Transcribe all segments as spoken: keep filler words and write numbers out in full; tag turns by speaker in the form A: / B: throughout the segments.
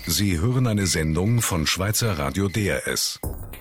A: Sie hören eine Sendung von Schweizer Radio D R S.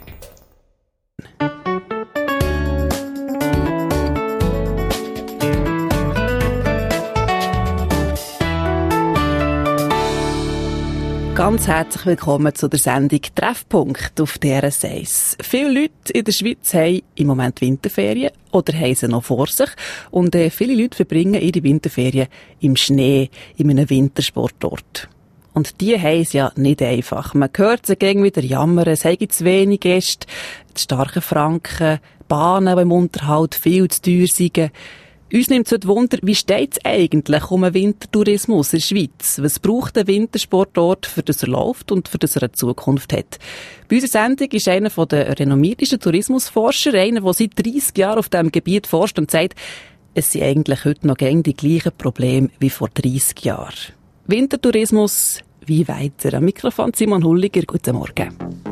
B: Ganz herzlich willkommen zu der Sendung Treffpunkt auf D R S eins. Viele Leute in der Schweiz haben im Moment Winterferien oder haben sie noch vor sich. Und äh, viele Leute verbringen ihre Winterferien im Schnee, in einem Wintersportort. Und die haben es ja nicht einfach. Man hört sie gegen wieder jammern, es haben zu wenig Gäste, die starken Franken, Bahnen, die im Unterhalt viel zu teuer sind. Uns nimmt es Wunder, wie steht es eigentlich um den Wintertourismus in der Schweiz? Was braucht ein Wintersportort, für das er läuft und für das er eine Zukunft hat? Bei unserer Sendung ist einer der renommiertesten Tourismusforscher, einer, der seit dreissig Jahren auf diesem Gebiet forscht und sagt, es sind eigentlich heute noch gängig die gleichen Probleme wie vor dreissig Jahren. Wintertourismus, wie weiter? Am Mikrofon Simon Hulliger, guten Morgen.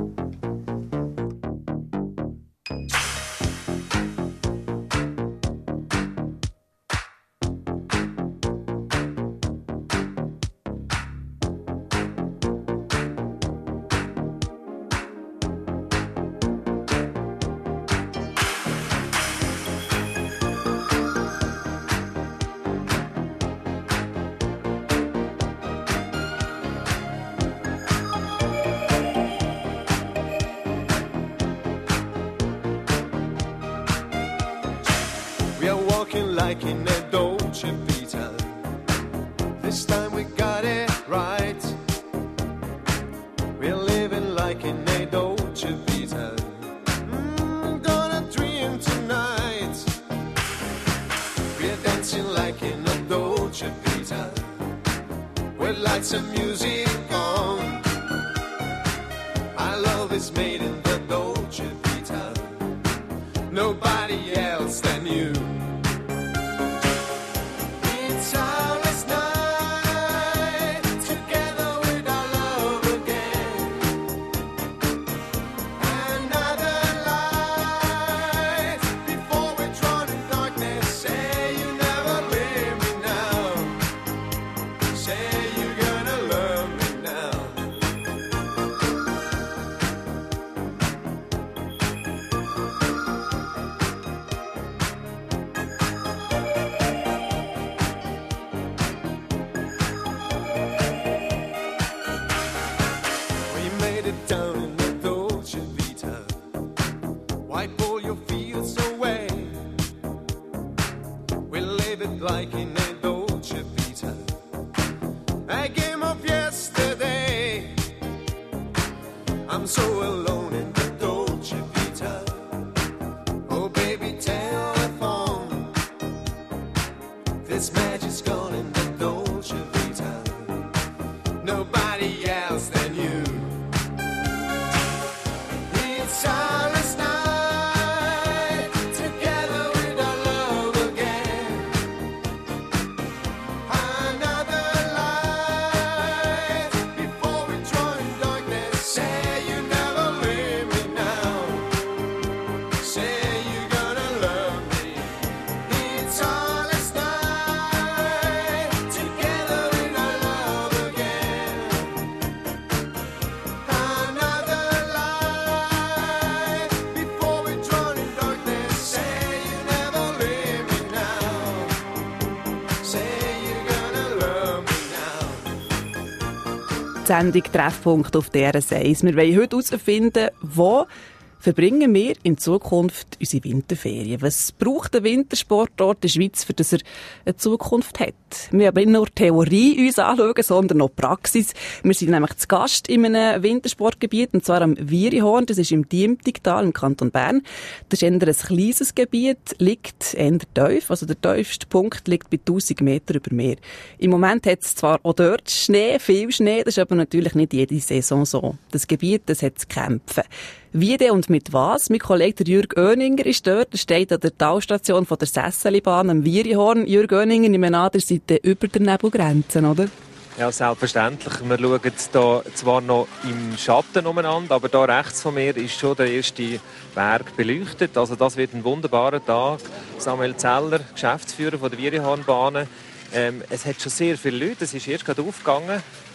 B: Sendung Treffpunkt auf D R S eins. Wir wollen heute herausfinden, wo verbringen wir in Zukunft unsere Winterferien. Was braucht ein Wintersportort in der Schweiz, für das er eine Zukunft hat? Wir haben nicht nur Theorie uns anschauen, sondern auch Praxis. Wir sind nämlich zu Gast in einem Wintersportgebiet, und zwar am Wierihorn. Das ist im Diemtigtal im Kanton Bern. Das ist eher ein kleines Gebiet, liegt eher tief. Also der tiefste Punkt liegt bei tausend Meter über Meer. Im Moment hat es zwar auch dort Schnee, viel Schnee, das ist aber natürlich nicht jede Saison so. Das Gebiet, das hat zu kämpfen. Wie denn und mit was? Mein Kollege Jürg Oeninger ist dort. Er steht an der Talstation von der Sesselibahn am Wierihorn. Jürg Oeninger, ich meine an, ihr seid über der Nebelgrenze, oder?
C: Ja, selbstverständlich. Wir schauen hier zwar noch im Schatten umeinander, aber hier rechts von mir ist schon der erste Berg beleuchtet. Also das wird ein wunderbarer Tag. Samuel Zeller, Geschäftsführer von der Wierihornbahnen. Ähm, es hat schon sehr viele Leute. Es ist erst gerade aufgegangen.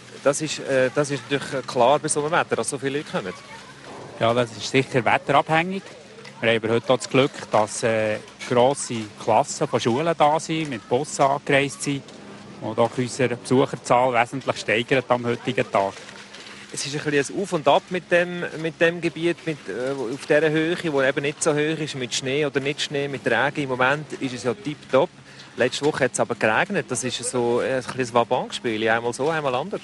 C: Das ist, äh, das ist natürlich klar bei so einem Wetter, dass so viele Leute kommen.
D: Ja, das ist sicher wetterabhängig. Wir haben aber heute auch das Glück, dass äh, grosse Klassen von Schulen da sind, mit Bussen angereist sind und auch unsere Besucherzahl wesentlich steigert am heutigen Tag.
C: Es ist ein bisschen ein Auf und Ab mit dem, mit dem Gebiet, mit, äh, auf dieser Höhe, die eben nicht so hoch ist, mit Schnee oder nicht Schnee, mit Regen. Im Moment ist es ja tipptopp. Letzte Woche hat es aber geregnet. Das ist so ein kleines Wabangspiel, einmal so, einmal anders.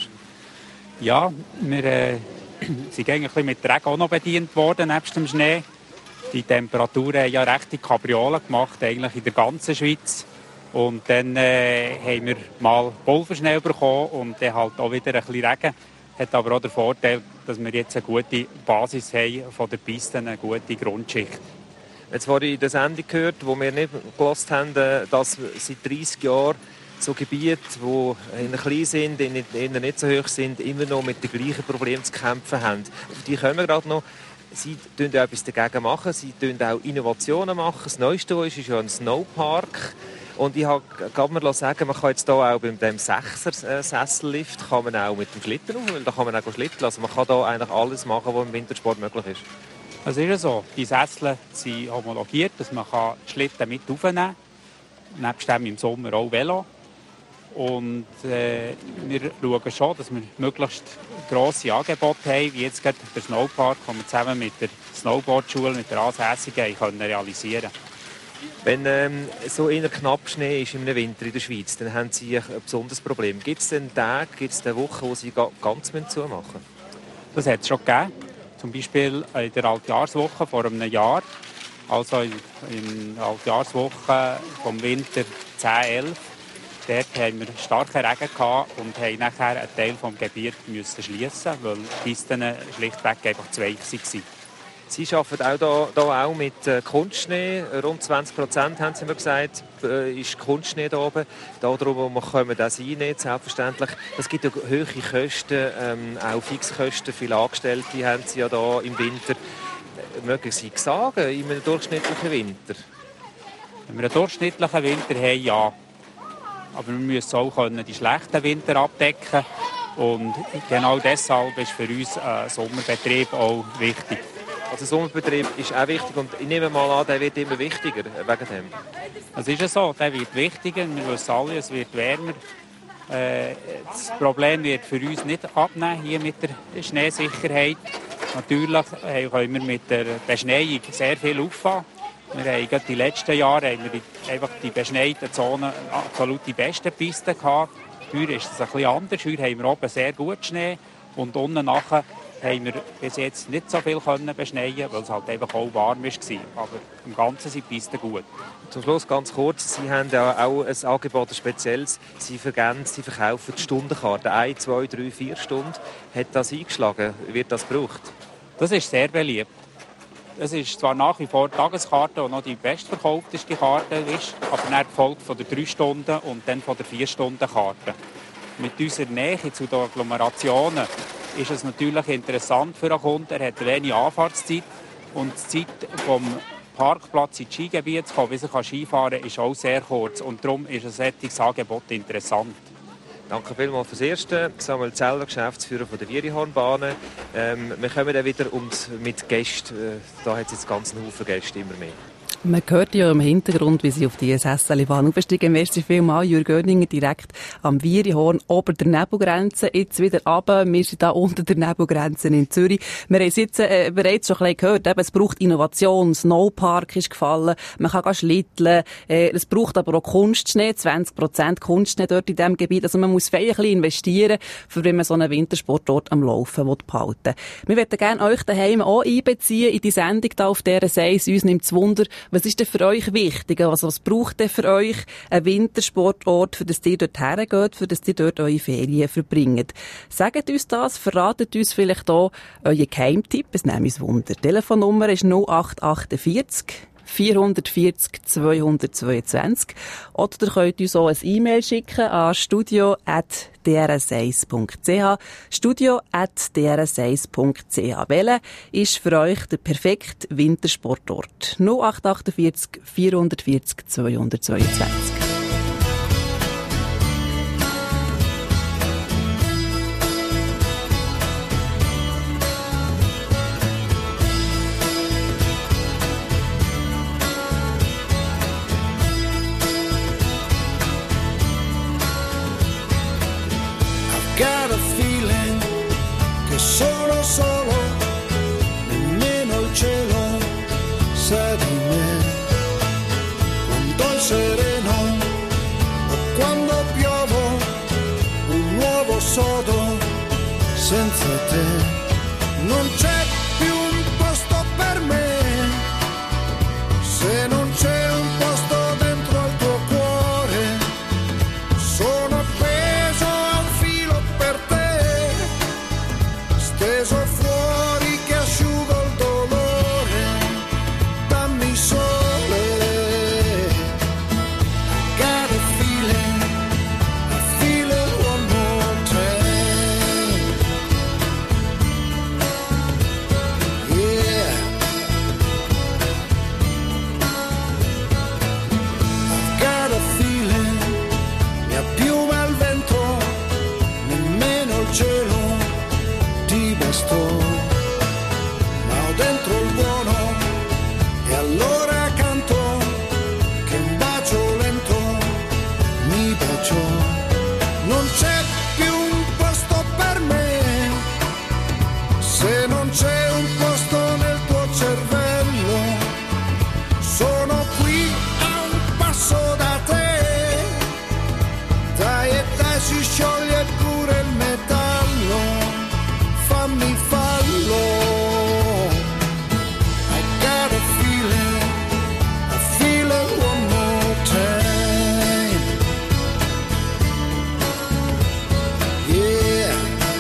D: Ja, wir äh, sind ein bisschen mit Regen auch noch bedient worden, nebst dem Schnee. Die Temperaturen haben ja rechte Kapriolen gemacht, eigentlich in der ganzen Schweiz. Und dann äh, haben wir mal Pulverschnee bekommen und dann halt auch wieder ein bisschen Regen. Hat aber auch den Vorteil, dass wir jetzt eine gute Basis haben von der Piste, eine gute Grundschicht.
C: Jetzt habe ich in der Sendung gehört, wo wir nicht gehört haben, dass seit dreissig Jahren so Gebiete, die klein sind, die nicht so hoch sind, immer noch mit den gleichen Problemen zu kämpfen haben. Auf die kommen wir gerade noch. Sie tun auch etwas dagegen machen, sie tun auch Innovationen machen. Das Neueste ist, ist ja ein Snowpark. Und ich habe gerade mal sagen, man kann jetzt hier auch beim dem Sechser-Sessellift kann man auch mit dem Schlitten auf, weil da kann man auch schlitten. Also man kann hier eigentlich alles machen, was im Wintersport möglich ist.
D: Das ist ja so. Die Sessel sind homologiert, dass man die Schlitten mit aufnehmen kann. Nebst dem im Sommer auch Velo. Und äh, wir schauen schon, dass wir möglichst grosse Angebote haben, wie jetzt gerade der Snowpark, den wir zusammen mit der Snowboardschule, mit der Ansässigen können realisieren.
C: Wenn ähm, so eher knapp Schnee ist im Winter in der Schweiz, dann haben Sie ein besonderes Problem. Gibt es denn Tage, gibt es denn Wochen, wo Sie ganz zumachen müssen?
D: Das hat es schon gegeben. Zum Beispiel in der Altjahrswoche vor einem Jahr. Also in, in der Altjahrswoche vom Winter zehn elf. Dort haben wir starken Regen gehabt und haben nachher einen Teil des Gebietes müssen schliessen, weil die Pisten schlichtweg einfach zu weich waren.
C: Sie arbeiten auch hier, hier auch mit äh, Kunstschnee. Rund zwanzig Prozent haben Sie mir gesagt, äh, ist Kunstschnee hier oben. Darum kommen das rein, nicht selbstverständlich. Es gibt ja hohe Kosten, ähm, auch Fixkosten. Viele Angestellte haben Sie ja hier im Winter. Mögen Sie sagen, in einem durchschnittlichen Winter?
D: Wenn wir einen durchschnittlichen Winter haben, ja. Aber wir müssen auch die schlechten Winter abdecken. Und genau deshalb ist für uns ein Sommerbetrieb auch wichtig.
C: Also der Sommerbetrieb ist auch wichtig und ich nehme mal an, der wird immer wichtiger wegen dem.
D: Das ist ja so, der wird wichtiger. Wir wissen alle, es wird wärmer. Äh, das Problem wird für uns nicht abnehmen, hier mit der Schneesicherheit. Natürlich können wir mit der Beschneiung sehr viel auffahren. Wir haben gerade die letzten Jahre haben wir die, einfach die beschneiten Zonen absolut die besten Pisten gehabt. Hier ist es ein bisschen anders. Hier haben wir oben sehr gut Schnee und unten nachher haben wir bis jetzt nicht so viel können beschneien, weil es halt einfach auch warm war. Aber im Ganzen sind die Pisten gut.
C: Zum Schluss ganz kurz, Sie haben ja auch ein Angebot, ein spezielles. Sie, vergeben, Sie verkaufen die Stundenkarten. Ein, zwei, drei, vier Stunden. Hat das eingeschlagen? Wird das gebraucht?
D: Das ist sehr beliebt. Es ist zwar nach wie vor die Tageskarte, die noch die bestverkaufteste Karte ist, aber dann gefolgt von der drei Stunden und dann von der vier Stunden Karte. Mit unserer Nähe zu den Agglomerationen ist es natürlich interessant für einen Kunden. Er hat wenig Anfahrtszeit und die Zeit vom Parkplatz ins Skigebiet zu kommen, bis er Skifahren kann, ist auch sehr kurz. Und darum ist ein solches Angebot interessant.
C: Danke vielmals fürs Erste. Samuel Zeller, Geschäftsführer von der Wierihornbahnen. Ähm, wir kommen dann wieder und mit Gästen. Äh, da hat es jetzt ganz einen Haufen Gäste immer mehr.
B: Man hört ja im Hintergrund, wie sie auf die Sesselbahn aufsteigen. Merci vielmals, Jürg Göninger, direkt am Wierihorn, ober der Nebelgrenze. Jetzt wieder runter. Wir sind da unter der Nebelgrenze in Zürich. Wir haben es jetzt äh, bereits schon ein bisschen gehört. Eben, es braucht Innovation. Snowpark ist gefallen. Man kann schlitteln. Äh, es braucht aber auch Kunstschnee. zwanzig Prozent Kunstschnee dort in diesem Gebiet. Also man muss fein ein bisschen investieren, für wenn man so einen Wintersport dort am Laufen behalten will. Wir möchten gerne euch daheim auch einbeziehen in die Sendung da auf dieser Seis. Uns nimmt es Wunder, was ist denn für euch wichtig? Also was braucht denn für euch ein Wintersportort, für das ihr dort hergeht, für das ihr dort eure Ferien verbringt? Sagt uns das, verratet uns vielleicht auch euren Geheimtipp, es nimmt uns Wunder. Die Telefonnummer ist null acht achtundvierzig vierhundertvierzig zweihundertzweiundzwanzig oder ihr könnt uns auch ein E-Mail schicken an studio at d r s eins punkt c h studio at d r s eins punkt c h. Welcher ist für euch der perfekte Wintersportort? null acht achtundvierzig vierhundertvierzig zweihundertzweiundzwanzig.
E: got a feeling che sono solo, nemmeno il cielo sa di me. Quando è sereno o quando piovo, un nuovo sodo senza te. Non c'è più un posto per me, se non c'è un posto dentro al tuo cuore. Sono appeso a un filo per te, steso fuori che asciugo il dolore. Dammi sole, I got a feeling, I feel it one more time. Yeah, I've got a feeling, mi appiuma il vento, nemmeno il cielo ti bastò. Ma ho dentro il buono e allora canto che un bacio lento mi baciò. Non c'è più un posto per me, se non c'è un posto nel tuo cervello. Sono qui a un passo da te, dai e dai si scioglie pure il metallo, fammi fallo. I got a feeling, I feel it one more time. Yeah,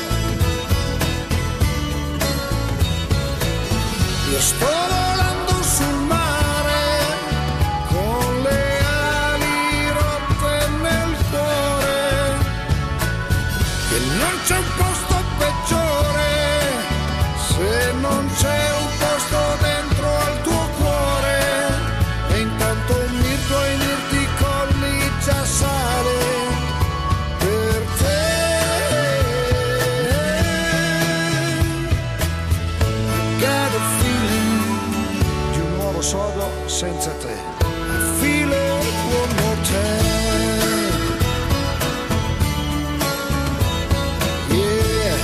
E: io sto volando sul mare con le ali rotte nel cuore, che non c'è un posto peggiore, se non c'è un posto dentro al tuo cuore. E intanto mi tuoi mirti colli già sale per te. I got a feeling di un nuovo sodo senza te. I feel it one more time. Yeah,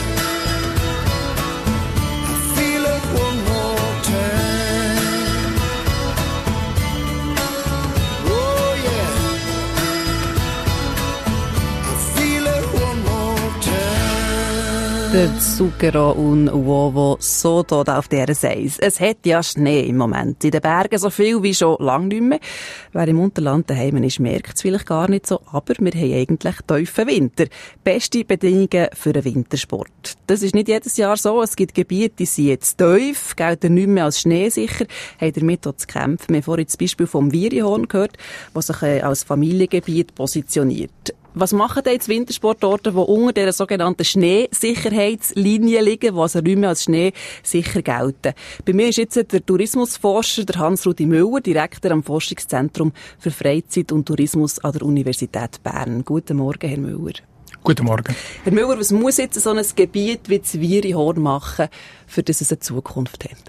E: I feel it one more time. Oh yeah, I feel it one more time.
B: Der Zucchero und Uovo Sodo da auf D R S eins. Es hat ja Schnee im Moment. In den Bergen so viel wie schon lange nicht mehr. Wer im Unterland daheim ist, merkt es vielleicht gar nicht so. Aber wir haben eigentlich tiefen Winter. Beste Bedingungen für den Wintersport. Das ist nicht jedes Jahr so. Es gibt Gebiete, die sind jetzt tief, gelten nicht mehr als schneesicher, haben damit auch zu kämpfen. Wir haben vorhin das Beispiel vom Wierihorn gehört, das sich äh, als Familiengebiet positioniert. Was machen denn jetzt Wintersportorte, die unter dieser sogenannten Schneesicherheitslinie liegen, die also nicht mehr als schneesicher gelten? Bei mir ist jetzt der Tourismusforscher, der Hans-Rudi Müller, Direktor am Forschungszentrum für Freizeit und Tourismus an der Universität Bern. Guten Morgen, Herr Müller.
F: Guten Morgen.
B: Herr Müller, was muss jetzt so ein Gebiet wie das Wierihorn machen, für das es eine Zukunft hat?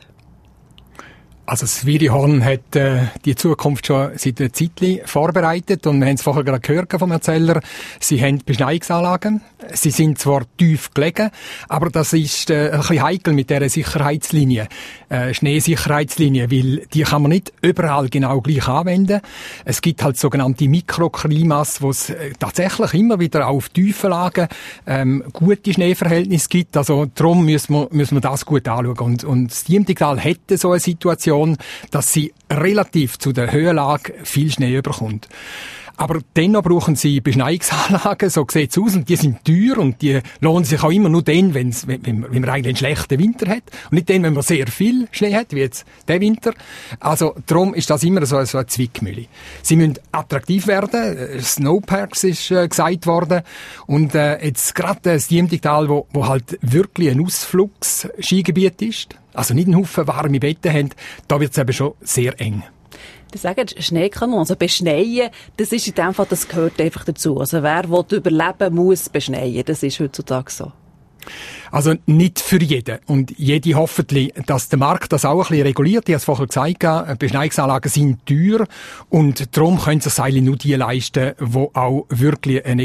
F: Also das Wierihorn hat äh, die Zukunft schon seit einer Zeit vorbereitet und wir haben es vorher gerade gehört vom Erzähler. Sie haben Beschneiungsanlagen. Sie sind zwar tief gelegen, aber das ist äh, ein bisschen heikel mit dieser Sicherheitslinie, äh, Schneesicherheitslinie, weil die kann man nicht überall genau gleich anwenden. Es gibt halt sogenannte Mikroklimas, wo es äh, tatsächlich immer wieder auf tiefen Lagen ähm, gute Schneeverhältnisse gibt. Also darum müssen wir, müssen wir das gut anschauen. Und, und das Diemtigtal hätte so eine Situation, dass sie relativ zu der Höhenlage viel Schnee überkommt. Aber dennoch brauchen sie Beschneiungsanlagen, so sieht's aus, und die sind teuer und die lohnen sich auch immer nur dann, wenn's, wenn, wenn man eigentlich einen schlechten Winter hat und nicht dann, wenn man sehr viel Schnee hat, wie jetzt der Winter. Also darum ist das immer so, so eine Zwickmühle. Sie müssen attraktiv werden, Snowparks ist äh, gesagt worden, und äh, jetzt gerade das Diemtigtal, wo, wo halt wirklich ein Ausflugsskigebiet ist, also nicht einen Haufen warme Betten haben, da wird's eben schon sehr eng.
B: Sie sagen, Schneekanonen, also beschneien, das ist in dem Fall, das gehört einfach dazu. Also wer will überleben, muss beschneien. Das ist heutzutage so.
F: Also nicht für jeden. Und jede hoffentlich, dass der Markt das auch ein bisschen reguliert. Ich habe es vorher gesagt, Beschneiungsanlagen sind teuer und darum können sich eigentlich nur die leisten, die auch wirklich eine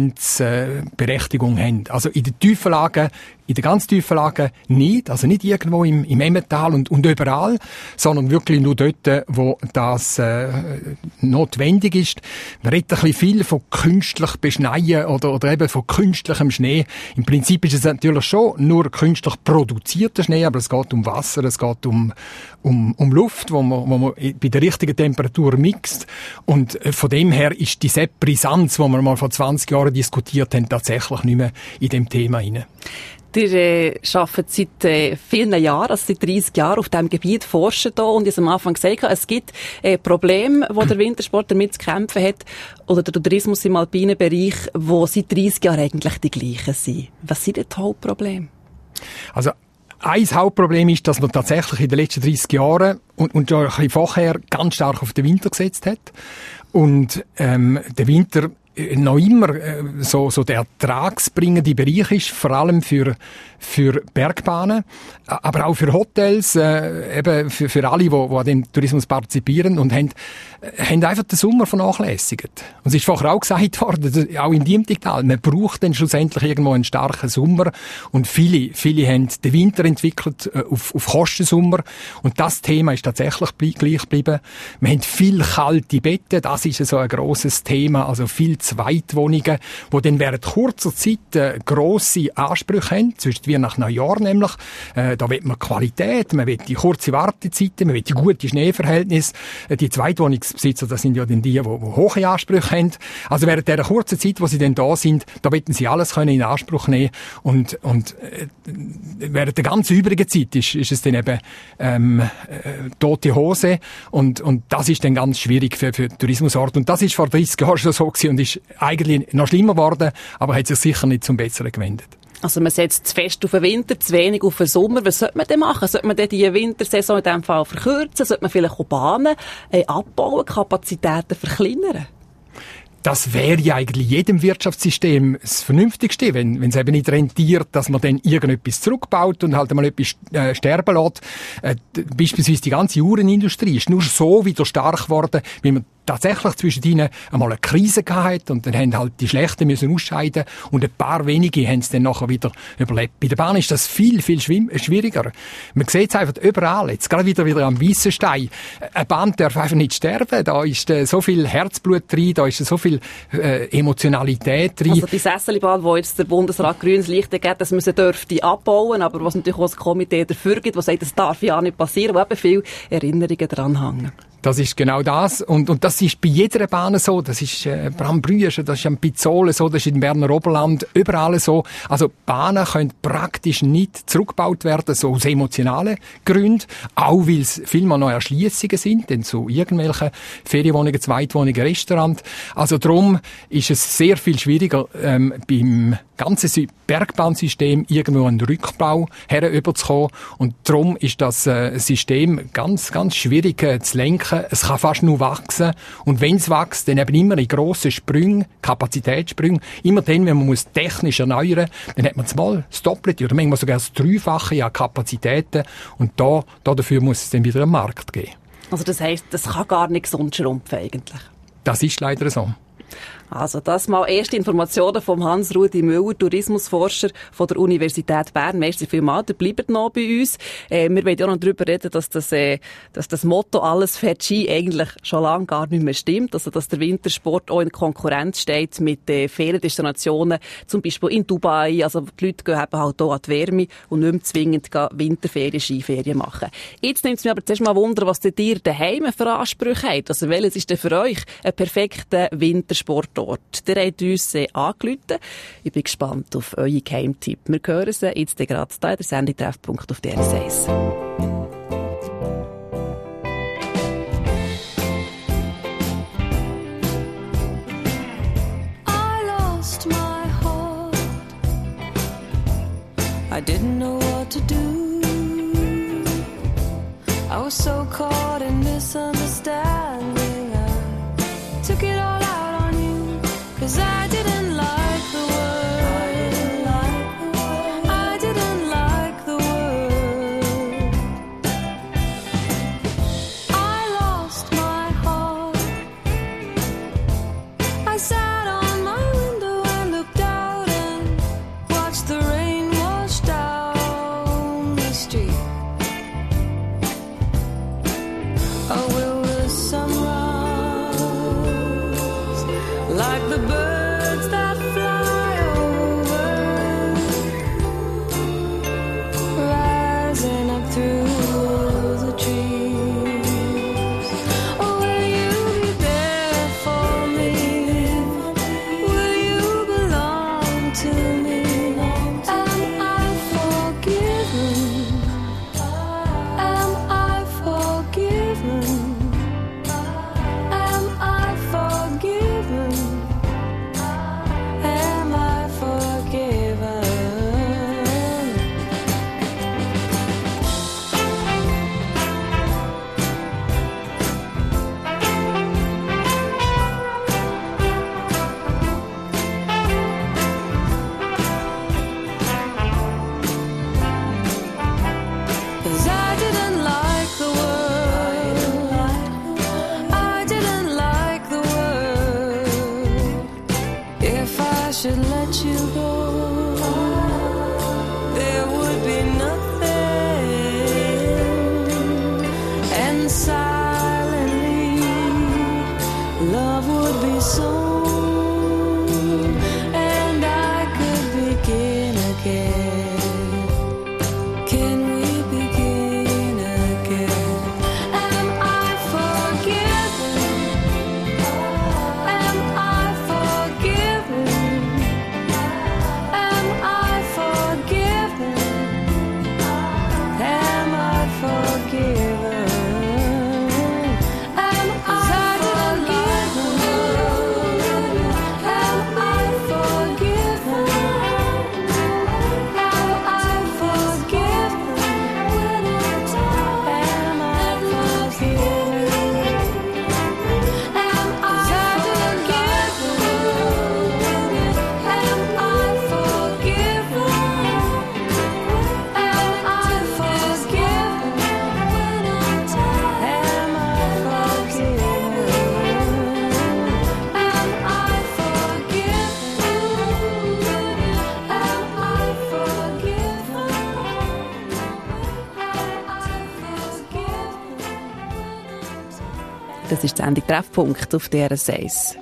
F: Existenzberechtigung haben. Also in den tiefen Lagen, in den ganz tiefen Lagen nicht, also nicht irgendwo im, im Emmental und, und überall, sondern wirklich nur dort, wo das äh, notwendig ist. Man redet ein bisschen viel von künstlich beschneien oder, oder eben von künstlichem Schnee. Im Prinzip ist es natürlich schon nur künstlich produzierter Schnee, aber es geht um Wasser, es geht um, um, um Luft, wo man, wo man bei der richtigen Temperatur mixt. Und von dem her ist diese Brisanz, die wir mal vor zwanzig Jahren diskutiert haben, tatsächlich nicht mehr in dem Thema hinein.
B: Ihr äh, arbeitet seit äh, vielen Jahren, also seit dreissig Jahren auf diesem Gebiet, forschen da und ich habe am Anfang gesagt, es gibt äh, Probleme, wo der Wintersport damit zu kämpfen hat oder der Tourismus im alpinen Bereich, wo seit dreissig Jahren eigentlich die gleichen sind. Was sind denn die Hauptprobleme?
F: Also ein Hauptproblem ist, dass man tatsächlich in den letzten dreissig Jahren und, und schon ein bisschen vorher ganz stark auf den Winter gesetzt hat. Und ähm, der Winter noch immer äh, so, so der ertragsbringende Bereich ist, vor allem für, für Bergbahnen, aber auch für Hotels, äh, eben für, für alle, die, die an dem Tourismus partizipieren und haben, äh, haben einfach den Sommer vernachlässigt. Und es ist vorher auch gesagt worden, auch in Diemtigtal, man braucht dann schlussendlich irgendwo einen starken Sommer und viele, viele haben den Winter entwickelt äh, auf, auf Kostensommer und das Thema ist tatsächlich gleich geblieben. Wir haben viel kalte Betten, das ist so ein grosses Thema, also viel Zweitwohnungen, die dann während kurzer Zeit äh, grosse Ansprüche haben, zwischen wie nach Neujahr nämlich. Äh, da will man Qualität, man will die kurze Wartezeiten, man will die gute Schneeverhältnisse. Äh, die Zweitwohnungsbesitzer, das sind ja dann die, die, die hohe Ansprüche haben. Also während dieser kurzen Zeit, wo sie dann da sind, da wollen sie alles können in Anspruch nehmen. Und, und äh, während der ganzen übrigen Zeit ist, ist es dann eben ähm, äh, tote Hose. Und, und das ist dann ganz schwierig für, für Tourismusorte. Und das ist vor dreissig Jahren schon so gewesen und ist eigentlich noch schlimmer geworden, aber hat sich sicher nicht zum Besseren gewendet.
B: Also man setzt zu fest auf den Winter, zu wenig auf den Sommer. Was sollte man denn machen? Sollte man denn die Wintersaison in diesem Fall verkürzen? Sollte man vielleicht auch Bahnen äh, abbauen, Kapazitäten verkleinern?
F: Das wäre ja eigentlich jedem Wirtschaftssystem das Vernünftigste, wenn wenn es eben nicht rentiert, dass man dann irgendetwas zurückbaut und halt einmal etwas äh, sterben lässt. Äh, beispielsweise die ganze Uhrenindustrie ist nur so wieder stark geworden, wie man tatsächlich zwischen ihnen einmal eine Krise gehabt und dann haben halt die Schlechten müssen ausscheiden und ein paar wenige haben es dann nachher wieder überlebt. Bei der Bahn ist das viel, viel schwieriger. Man sieht es einfach überall, jetzt gerade wieder wieder am Weissenstein. Eine Bahn darf einfach nicht sterben, da ist äh, so viel Herzblut drin, da ist so viel äh, Emotionalität drin.
B: Also die Sesselbahn, wo jetzt der Bundesrat grünes Licht gibt, dass man sie dürfte abbauen, aber was natürlich auch das Komitee dafür gibt, was sagt, das darf ja nicht passieren, wo eben viele Erinnerungen dran hängen.
F: Das ist genau das. Und, und das ist bei jeder Bahn so. Das ist äh, Brambrüschen, das ist am Pizzole so, das ist im Berner Oberland, überall so. Also Bahnen können praktisch nicht zurückgebaut werden, so aus emotionalen Gründen. Auch weil es vielmal noch Erschliessungen sind, denn so irgendwelche Ferienwohnungen, Zweitwohnungen, Restaurants. Also darum ist es sehr viel schwieriger, ähm, beim ganzen Bergbahnsystem irgendwo einen Rückbau herüberzukommen. Und darum ist das äh, System ganz, ganz schwierig äh, zu lenken. Es kann fast nur wachsen. Und wenn es wächst, dann eben immer in grossen Sprüngen, Kapazitätssprüngen. Immer dann, wenn man muss technisch erneuern muss, dann hat man mal das Doppelte oder manchmal sogar das Dreifache an Kapazitäten. Und da, da dafür muss es dann wieder einen Markt geben.
B: Also das heisst, das kann gar nicht gesund schrumpfen eigentlich?
F: Das ist leider so.
B: Also das mal erste Informationen vom Hans-Rudi Müller, Tourismusforscher von der Universität Bern. Merci vielmals, ihr bleibt noch bei uns. Äh, wir wollen ja noch darüber reden, dass das, äh, dass das Motto «Alles fährt Ski» eigentlich schon lange gar nicht mehr stimmt. Also dass der Wintersport auch in Konkurrenz steht mit äh, Feriendestinationen, zum Beispiel in Dubai. Also die Leute gehen eben halt hier an die Wärme und nicht mehr zwingend Winterferien, Skiferien machen. Jetzt nimmt es mich aber zuerst mal Wunder, was ihr daheim für Ansprüche habt. Also welches ist denn für euch ein perfekter Wintersportort? Der hat uns äh, angerufen. Ich bin gespannt auf eure Geheimtipp. Wir hören sie jetzt gerade hier in der Sendung Treffpunkt auf D R S eins.
G: I lost my heart. I didn't know what to do. I was so caught in misunderstanding. I took it all out on you, 'cause I didn't like the word. I didn't 'Cause I didn't like the world. I didn't like the world. If I should let you go, there would be nothing. And silently, love would be sown. And I could begin again. Can we begin again? Am I forgiven? Am I forgiven? Am I forgiven? Am I forgiven? Am I forgiven? Am I forgiven? Am I forgiven? Am I forgiven? Am I
B: Das ist die Sendung Treffpunkt auf D R S eins.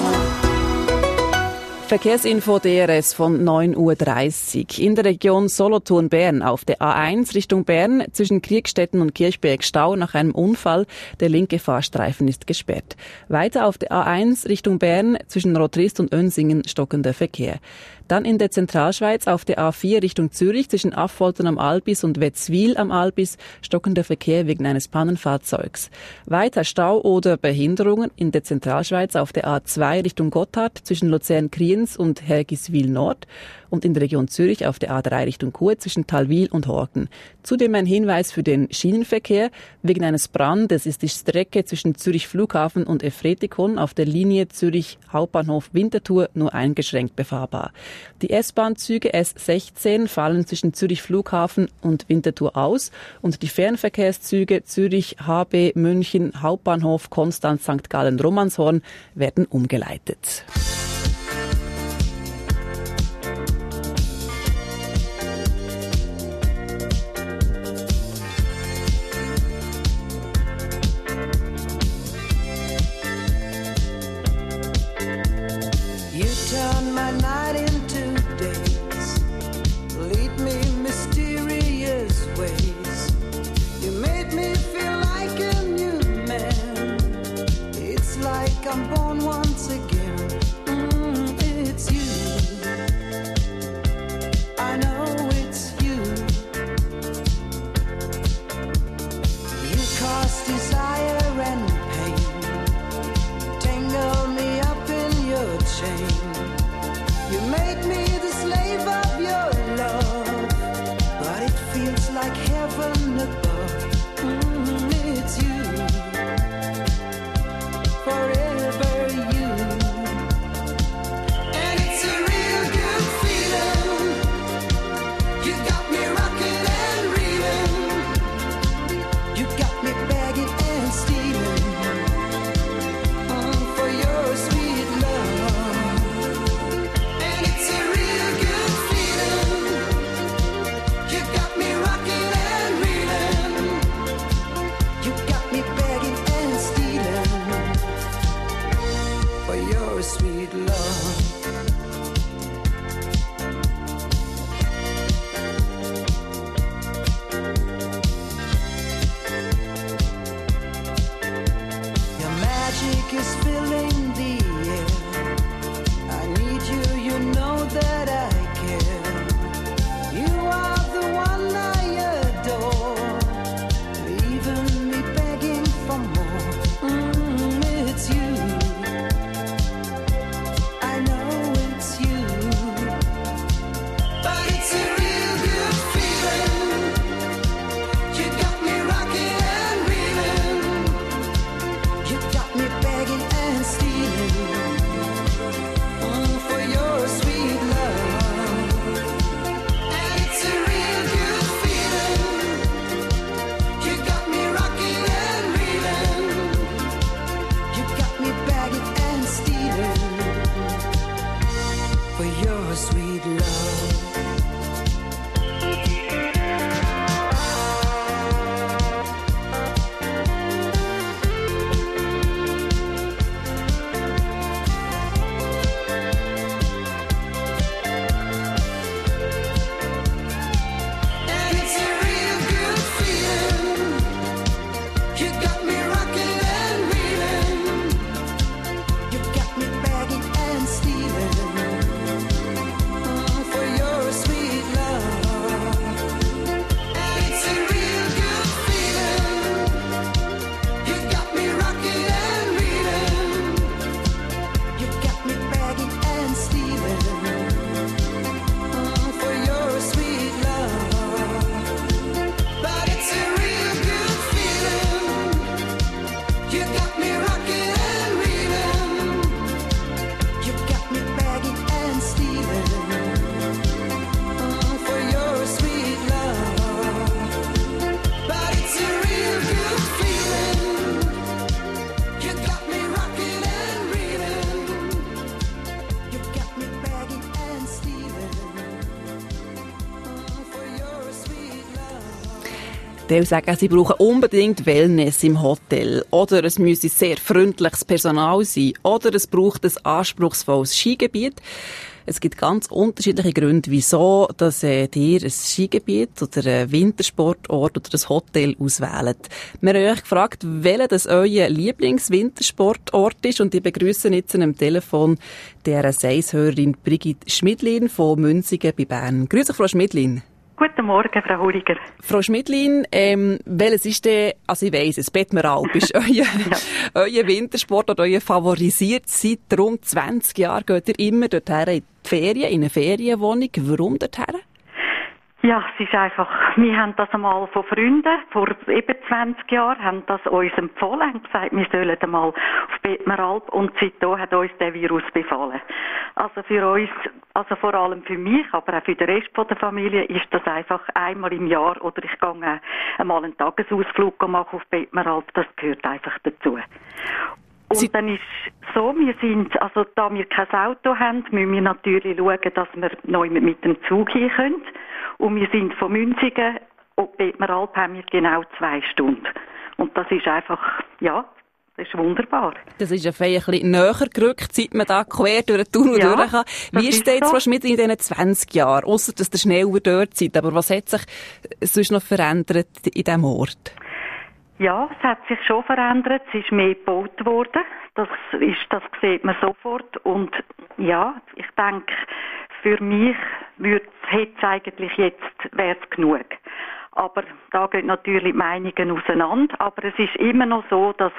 B: Verkehrsinfo D R S von neun Uhr dreißig. In der Region Solothurn-Bern auf der A eins Richtung Bern zwischen Kriegstetten und Kirchberg Stau nach einem Unfall. Der linke Fahrstreifen ist gesperrt. Weiter auf der A eins Richtung Bern zwischen Rotrist und Önsingen stockender Verkehr. Dann in der Zentralschweiz auf der A vier Richtung Zürich zwischen Affoltern am Albis und Wetzwil am Albis stockender Verkehr wegen eines Pannenfahrzeugs. Weiter Stau oder Behinderungen in der Zentralschweiz auf der A zwei Richtung Gotthard zwischen Luzern-Kriens und Hergiswil Nord und in der Region Zürich auf der A drei Richtung Chur zwischen Talwil und Horten. Zudem ein Hinweis für den Schienenverkehr. Wegen eines Brandes ist die Strecke zwischen Zürich Flughafen und Efretikon auf der Linie Zürich Hauptbahnhof Winterthur nur eingeschränkt befahrbar. Die S-Bahn-Züge S sechzehn fallen zwischen Zürich Flughafen und Winterthur aus und die Fernverkehrszüge Zürich H B München Hauptbahnhof Konstanz Sankt Gallen Romanshorn werden umgeleitet.
E: You turn my night into days, lead me mysterious ways. You made me feel like a new man. It's like I'm born once again. Mm.
B: Die sagen, sie brauchen unbedingt Wellness im Hotel. Oder es müsse sehr freundliches Personal sein. Oder es braucht ein anspruchsvolles Skigebiet. Es gibt ganz unterschiedliche Gründe, wieso dass äh, ihr ein Skigebiet oder einen Wintersportort oder ein Hotel auswählt. Wir haben euch gefragt, welcher das euer Lieblingswintersportort ist, und ich begrüße jetzt am Telefon der Seishörerin Brigitte Schmidlin von Münzigen bei Bern. Grüß euch, Frau Schmidlin.
H: Guten Morgen, Frau Huriger.
B: Frau Schmidlin, ähm, welches ist denn, also ich weiss es, Bettmeralp ist euer, ja. euer Wintersport oder euer favorisiert. Seit rund zwanzig Jahren geht ihr immer dorthin in die Ferien, in eine Ferienwohnung. Warum dorthin?
H: Ja, es ist einfach, wir haben das einmal von Freunden, vor eben zwanzig Jahren, haben das uns empfohlen, haben gesagt, wir sollen einmal auf Bettmeralp, und seitdem hat uns der Virus befallen. Also für uns, also vor allem für mich, aber auch für den Rest der Familie ist das einfach einmal im Jahr, oder ich gehe einmal einen Tagesausflug machen auf Bettmeralp, das gehört einfach dazu. Und Sie dann ist so, wir sind, also da wir kein Auto haben, müssen wir natürlich schauen, dass wir neu mit dem Zug hin können. Und wir sind von Münzigen, auf Bettmeralp haben wir genau zwei Stunden. Und das ist einfach, ja, das ist wunderbar.
B: Das ist ein bisschen näher gerückt, seit man da quer durch den Tunnel
H: ja,
B: durch kann. Wie ist es jetzt,
H: so.
B: Frau Schmidt, in diesen zwanzig Jahren? Ausser, dass ihr schneller dort seid. Aber was hat sich sonst noch verändert in diesem Ort?
H: Ja, es hat sich schon verändert. Es ist mehr gebaut worden. Das ist, das sieht man sofort. Und ja, ich denke, für mich würde es eigentlich jetzt, wäre es genug. Aber da gehen natürlich die Meinungen auseinander. Aber es ist immer noch so, dass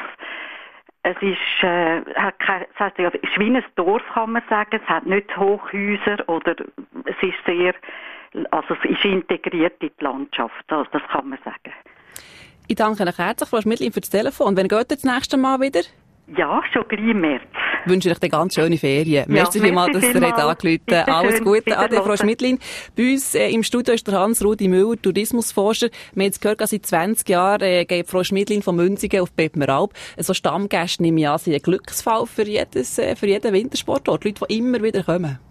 H: es ist, äh, hat kein, es heißt, ja, es ist wie ein Dorf, kann man sagen. Es hat nicht Hochhäuser oder es ist sehr, also es ist integriert in die Landschaft. Also das kann man sagen.
B: Ich danke Ihnen herzlich, Frau Schmidlin, für das Telefon. Wann geht ihr das nächste Mal wieder?
H: Ja, schon gleich im März.
B: Ich wünsche euch eine ganz schöne Ferien.
H: Ja,
B: merci vielmals, dass ihr angerufen habt. Alles Gute. Ade, Frau Schmidlin. Bei uns äh, im Studio ist der Hans-Rudi Müller, Tourismusforscher. Wir haben jetzt gehört, dass seit zwanzig Jahren äh, geht Frau Schmidlin von Münzigen auf Bettmeralp. So Stammgäste, nehme ich an, sind ein Glücksfall für, jedes, äh, für jeden Wintersportort. Leute, die immer wieder kommen.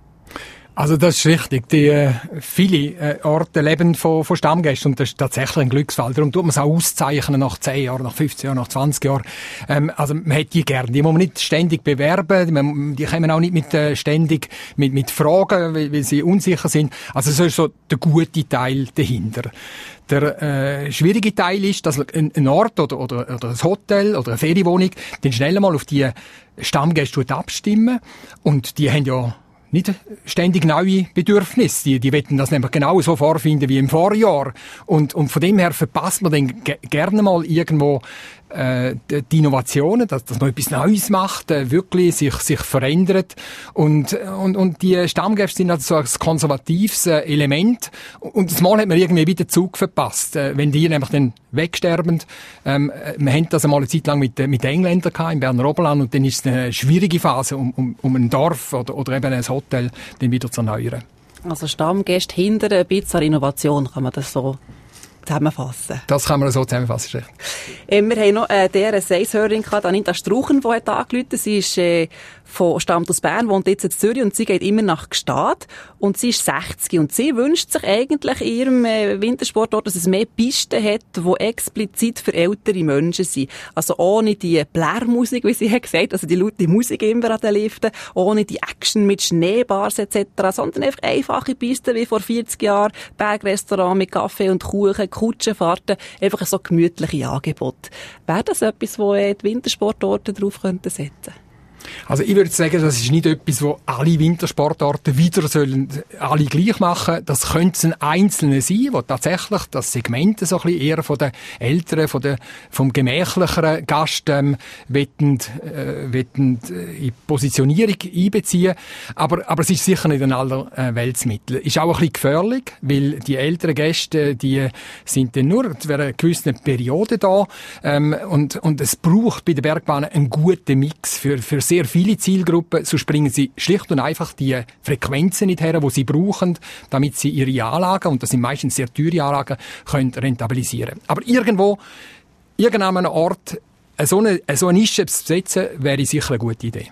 F: Also das ist richtig. Die, äh, viele äh, Orte leben von, von Stammgästen, und das ist tatsächlich ein Glücksfall. Darum tut man es auch auszeichnen nach zehn Jahren, nach fünfzehn Jahren, nach zwanzig Jahren. Ähm, also man hat die gerne. Die muss man nicht ständig bewerben. Die, die kommen auch nicht mit äh, ständig mit, mit Fragen, weil, weil sie unsicher sind. Also so ist so der gute Teil dahinter. Der äh, schwierige Teil ist, dass ein, ein Ort oder, oder, oder ein Hotel oder eine Ferienwohnung den schnell mal auf die Stammgäste abstimmen. Und die haben ja nicht ständig neue Bedürfnisse. Die, die wollen das nämlich genau so vorfinden wie im Vorjahr. Und, und von dem her verpasst man dann ge- gerne mal irgendwo äh, die Innovationen, dass, dass man etwas Neues macht, äh, wirklich sich, sich verändert. Und, und, und die Stammgäste sind also so ein konservatives äh, Element. Und das Mal hat man irgendwie wieder Zug verpasst. Äh, wenn die nämlich dann wegsterben. Ähm, wir hatten das einmal eine Zeit lang mit, mit den Engländern gehabt, im Berner Oberland, und dann ist es eine schwierige Phase, um, um, um ein Dorf oder, oder eben ein Hotel dann wieder zu erneuern. Also
B: Stammgäste hindern ein bisschen Innovation, kann man das so zusammenfassen?
F: Das kann man so zusammenfassen.
B: Äh, wir haben noch äh, der Seishörerin gehabt, Anita Struchen, die hat angerufen. Sie ist äh, von stammt aus Bern, wohnt jetzt in Zürich, und sie geht immer nach Gstaad. Und sie ist sechzig, und sie wünscht sich eigentlich in ihrem äh, Wintersportort, dass es mehr Pisten hat, die explizit für ältere Menschen sind. Also ohne die Blärmusik, wie sie hat gesagt, also die laute Musik immer an den Liften, ohne die Action mit Schneebars et cetera, sondern einfach einfache Pisten wie vor vierzig Jahren, Bergrestaurant mit Kaffee und Kuchen, Kutschenfahrten, einfach so gemütliche Angebote. Wäre das etwas, wo die Wintersportorte drauf könnten setzen?
F: Also ich würde sagen, das ist nicht etwas, wo alle Wintersportarten wieder sollen alle gleich machen. Das könnte ein Einzelne sein, wo tatsächlich das Segment so ein bisschen eher von den Älteren, von der, vom gemächlicheren Gast ähm, wettend, äh, wettend äh, in Positionierung einbeziehen. Aber, aber es ist sicher nicht ein aller äh, Weltsmittel. Ist auch ein bisschen gefährlich, weil die älteren Gäste, die sind dann nur während einer gewissen Periode da. Ähm, und, und es braucht bei der Bergbahn einen guten Mix für, für sehr viele Zielgruppen, so springen sie schlicht und einfach die Frequenzen nicht her, die sie brauchen, damit sie ihre Anlagen, und das sind meistens sehr teure Anlagen, können rentabilisieren. Aber irgendwo, irgendeinem Ort, so eine, so eine Nische zu besetzen, wäre sicher eine gute Idee.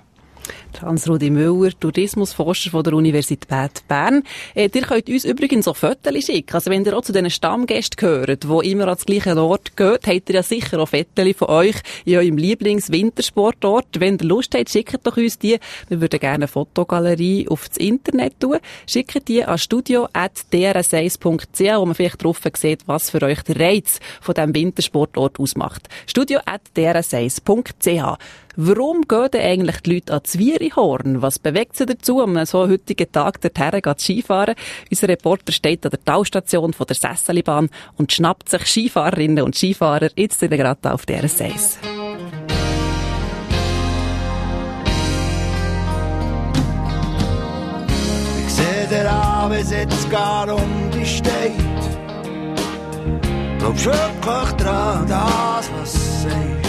B: Hans-Rudi Müller, Tourismusforscher von der Universität Bern. Äh, ihr könnt uns übrigens auch Fotos schicken. Also wenn ihr auch zu diesen Stammgästen gehört, die immer an den gleichen Ort geht, habt ihr ja sicher auch Fotos von euch in eurem Lieblings-Wintersportort. Wenn ihr Lust habt, schickt doch uns die. Wir würden gerne eine Fotogalerie auf das Internet tun. Schickt die an studio at d r s eins punkt c h, wo man vielleicht drauf sieht, was für euch der Reiz von diesem Wintersportort ausmacht. studio at d r s eins punkt c h. Warum gehen denn eigentlich die Leute an das Wierihorn? Was bewegt sie dazu, am so heutigen Tag dorthin zu Skifahren? Unser Reporter steht an der Talstation von der Sesselibahn und schnappt sich Skifahrerinnen und Skifahrer jetzt gerade auf der D R S eins.
E: Ich sehe der Abend jetzt gar um die steht. Glaubst wirklich dran, das was du sagst?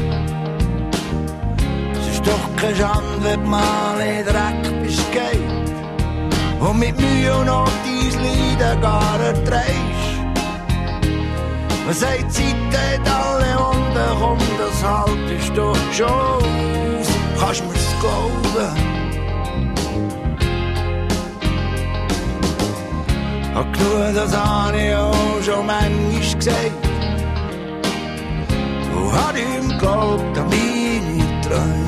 E: Doch keine Schande, wenn du mal in Dreck bist, geht. Und mit Mühe und Not dein Leiden gar erträgst. Man sagt, die Zeit hat alle Wunden, komm, das haltest du schon aus. Kannst mir's glauben? Hab genug, das habe ich auch schon manchmal gesagt. Und hab ihm geglaubt an meine Träume.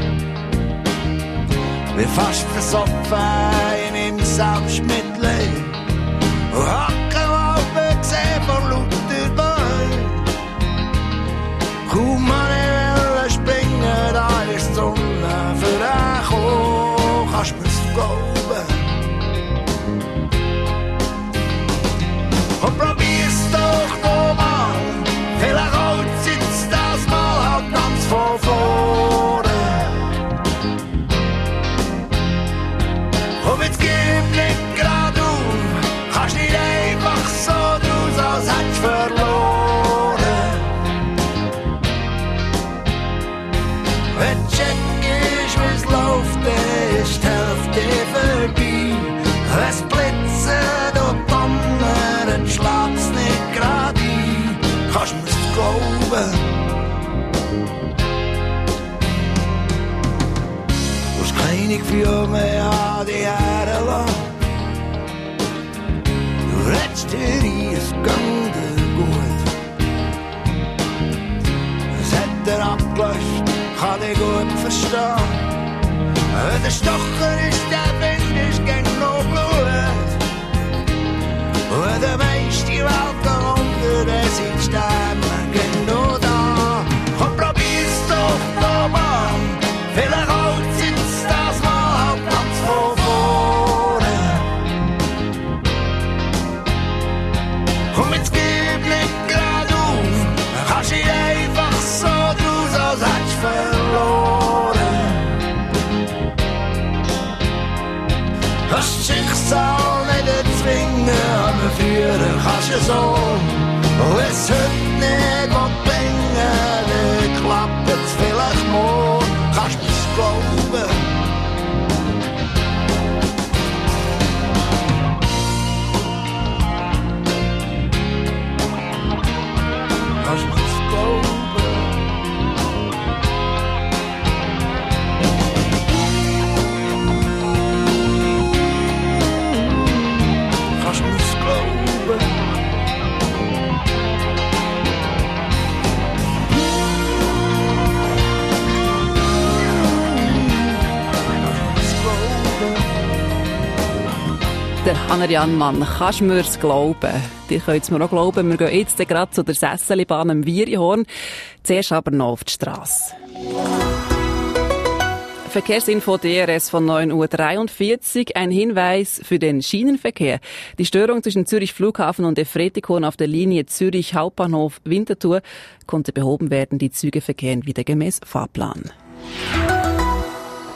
E: Bin fast versoffen in meinem Selbstmitleid und hab keine Waffe gesehen vor lauter Bäumen. Kaum man ich wollte springen, da ist die Sonne für dich hoch, kannst mir's glauben? Und probier's doch noch mal, vielleicht holt sitzt das Mal halt ganz von vorne. Und jetzt gib nicht grad auf, kannst nicht einfach so draus, als hättest verloren. Wenn check ist, wie's läuft, dann ist die Hälfte vorbei. Es blitzet und donnert, schlägt's nicht grad ein, kannst mir's glauben? Keine Gefühl mehr an die Erde lang. Du redest dir ein, es geht dir gut. Es hat er abgelöscht, kann ich gut verstehen. Der Stocher ist, der Wind ist gegen noch Blut. Und der meiste Welt darunter, der sieht Sterne gegen noch da. Komm, probier's doch noch mal, vielleicht auch das Mal halt ganz von vorne. Komm, jetzt gib nicht grad auf, kannst dich einfach so draus, als hättest verloren. Das Schicksal nicht erzwingen, aber führen kannst du so. Und es heute nicht bringen, dann klappt es vielleicht morgen, kannst mir's glauben? Kannst mir's glauben? Kannst mir's glauben?
B: Der Hanner-Jan Mann, kannst du mir's glauben? Ihr könnt es mir auch glauben, wir gehen jetzt gerade zu der Sesselibahn am Wierihorn. Zuerst aber noch auf die Strasse. Verkehrsinfo D R S von neun Uhr dreiundvierzig. Ein Hinweis für den Schienenverkehr. Die Störung zwischen Zürich Flughafen und Efretikon auf der Linie Zürich Hauptbahnhof Winterthur konnte behoben werden. Die Züge verkehren wieder gemäß Fahrplan.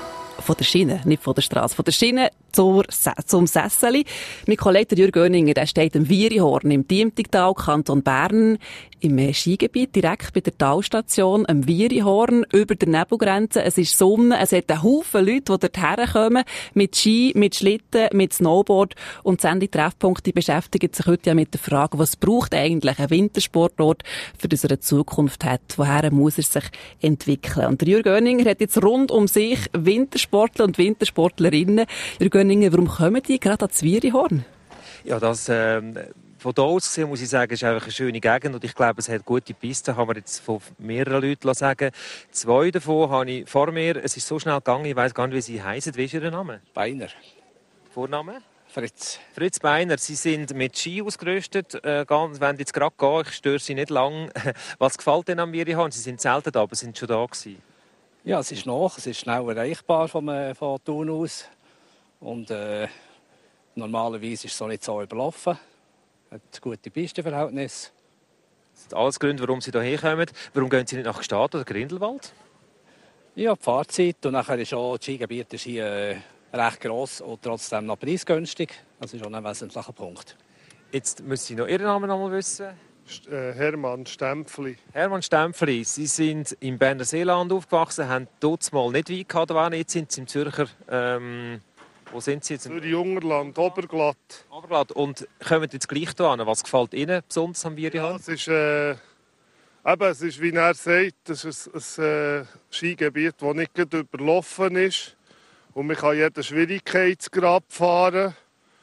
B: von der Schiene, nicht von der Straße, von der Schiene zur, zum Sesseli. Mein Kollege Jürg Göninger, der steht im Wierihorn im Diemtigtal, Kanton Bern, im Skigebiet, direkt bei der Talstation, am Wierihorn, über der Nebelgrenze. Es ist Sonne, es hat einen Haufen Leute, die dort herkommen, mit Ski, mit Schlitten, mit Snowboard. Und die Sendung Treffpunkt, die beschäftigt sich heute ja mit der Frage, was braucht eigentlich ein Wintersportort, für das er eine Zukunft hat? Woher muss er sich entwickeln? Und der Jürg Göninger hat jetzt rund um sich Wintersportler und Wintersportlerinnen. Jürg Göninger, warum kommen die gerade ans Wierihorn?
C: Ja, das, ähm, von da aus gesehen, muss ich sagen, ist einfach eine schöne Gegend und ich glaube, es hat gute Pisten, haben wir jetzt von mehreren Leuten sagen. Zwei davon habe ich vor mir, es ist so schnell gegangen, ich weiss gar nicht, wie sie heissen. Wie ist Ihr Name?
I: Beiner.
C: Vorname?
I: Fritz.
C: Fritz Beiner, Sie sind mit Ski ausgerüstet, äh, ganz, wenn jetzt gerade gehen, ich störe Sie nicht lang. Was gefällt Ihnen am Wierihorn? Sie sind selten da, aber sind schon da gewesen.
I: Ja, es ist nach, es ist schnell erreichbar von, äh, von Thun aus. Und äh, normalerweise ist es so nicht so überlaufen. Hat gute Pistenverhältnisse.
C: Das sind alles Gründe, warum Sie hierher kommen. Warum gehen Sie nicht nach Gstaad oder Grindelwald?
I: Ja, die Fahrzeit und nachher ist auch das Skigebiet ist hier äh, recht gross und trotzdem noch preisgünstig. Das ist auch ein wesentlicher Punkt.
C: Jetzt müssen Sie noch Ihren Namen noch mal wissen.
J: Hermann Stempfli.
C: Hermann Stempfli, Sie sind im Berner Seeland aufgewachsen, haben dort mal nicht weit gehabt, waren. Jetzt sind Sie im Zürcher, ähm, wo sind Sie jetzt?
J: Zürich-Jungerland, Oberglatt.
C: Oberglatt. Und kommen jetzt gleich hier an. Was gefällt Ihnen besonders am Wierihorn?
J: Ja, es ist, äh, eben, es ist, wie er sagt, das ist ein, ein äh, Skigebiet, das nicht gerade überlaufen ist. Und man kann jeden Schwierigkeitsgrad fahren.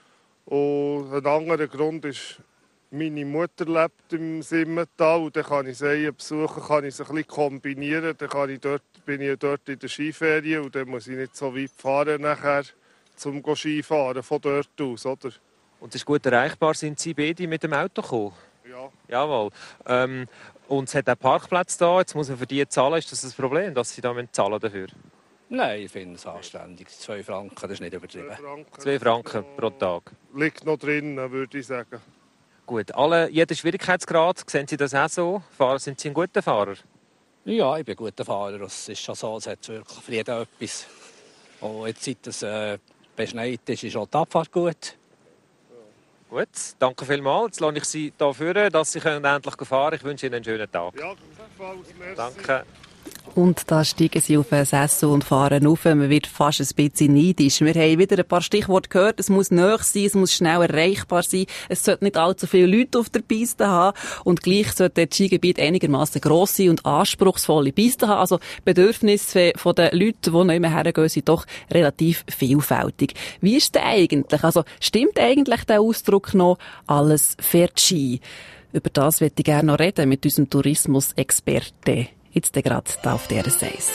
J: Und ein anderer Grund ist, meine Mutter lebt im Simmental. Und dann kann ich sie besuchen, kann ich es ein bisschen kombinieren. Dann kann ich dort, bin ich dort in der Skiferie und dann muss ich nicht so weit fahren nachher, zum Skifahren von dort aus. Oder?
C: Und es ist gut erreichbar. Sind Sie beide mit dem Auto gekommen?
J: Ja.
C: Jawohl. Ähm, und es hat auch Parkplätze da. Jetzt muss man für die zahlen. Ist das ein Problem, dass Sie da zahlen dafür?
I: Nein, ich finde es anständig. Zwei Franken, das ist nicht übertrieben.
J: Zwei Franken,
C: Zwei Franken pro Tag.
J: Liegt noch drin, würde ich sagen.
C: Gut, alle, jeder Schwierigkeitsgrad, sehen Sie das auch so? Fahrer, sind Sie ein guter Fahrer?
I: Ja, ich bin ein guter Fahrer. Es ist schon so, es hat wirklich für jeden etwas. Und jetzt, seit es äh, beschneit ist, ist auch die Abfahrt gut.
C: Gut, danke vielmals. Jetzt lasse ich Sie hier führen, dass Sie können endlich fahren können. Ich wünsche Ihnen einen schönen Tag.
J: Ja, gleichfalls, merci.
C: Danke.
B: Und da steigen sie auf den Sessel und fahren rauf. Man wird fast ein bisschen neidisch. Wir haben wieder ein paar Stichworte gehört. Es muss nahe sein, es muss schnell erreichbar sein. Es sollte nicht allzu viele Leute auf der Piste haben. Und gleich sollte das Skigebiet einigermaßen gross sein und anspruchsvolle Pisten haben. Also Bedürfnisse von den Leuten, die noch immer hergehen, sind doch relativ vielfältig. Wie ist es denn eigentlich? Also stimmt eigentlich der Ausdruck noch, alles fährt Ski? Über das möchte ich gerne noch reden mit unserem Tourismusexperten. Jetzt gerade da auf der Seis.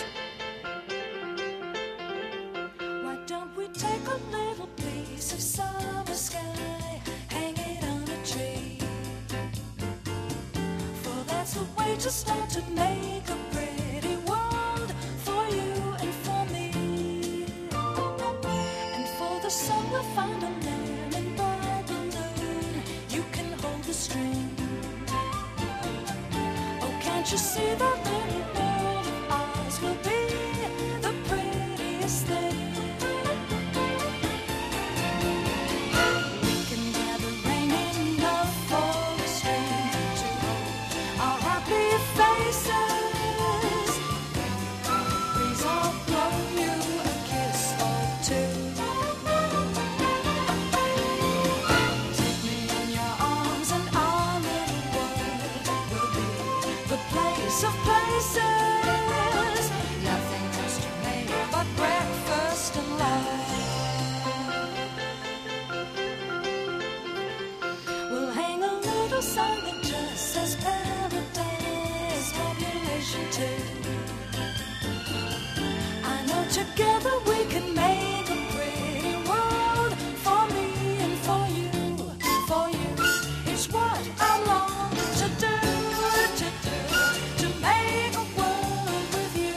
G: Why don't we take a little piece of summer sky, hang it on a tree? For that's the way to start to make a pretty world for you and for me. And for the sun we'll find a lemon by balloon. You can hold the string. Oh, can't you see that little world of ours will be the prettiest thing? We can gather rain enough for a stream to hold our happy faces. Breeze will blow you a kiss or two. Take me in your arms and our little world will be the place of places. Nothing else to make but breakfast and love. We'll hang a little sign that just says paradise, population two. I know together we can make a pretty world for me and for you, for you. It's what I long to do, to do, to make a world with you.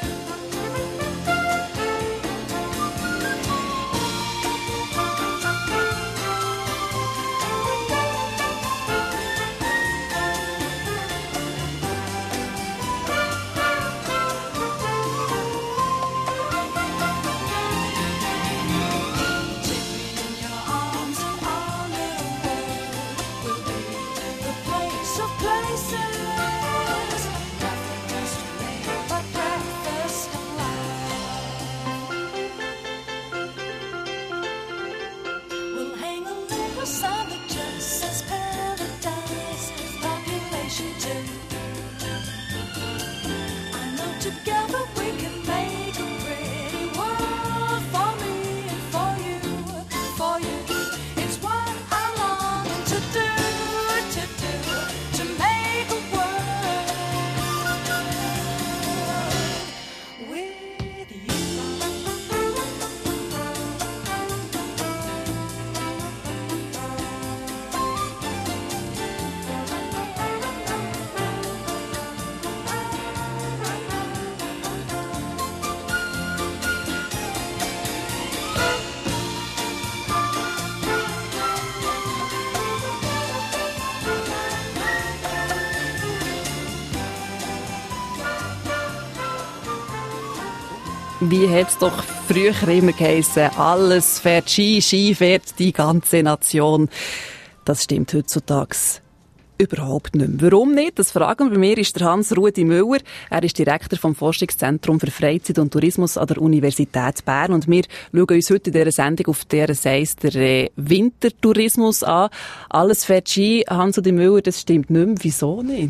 B: Wie hat es doch früher immer geheissen, alles fährt Ski, Ski fährt die ganze Nation. Das stimmt heutzutage überhaupt nicht mehr. Warum nicht? Das fragen wir. Bei mir ist der Hans-Rudi Müller. Er ist Direktor vom Forschungszentrum für Freizeit und Tourismus an der Universität Bern. Und wir schauen uns heute in dieser Sendung auf der Seite der äh, Wintertourismus an. Alles fährt Ski. Hans-Rudi Müller, das stimmt nicht mehr. Wieso nicht?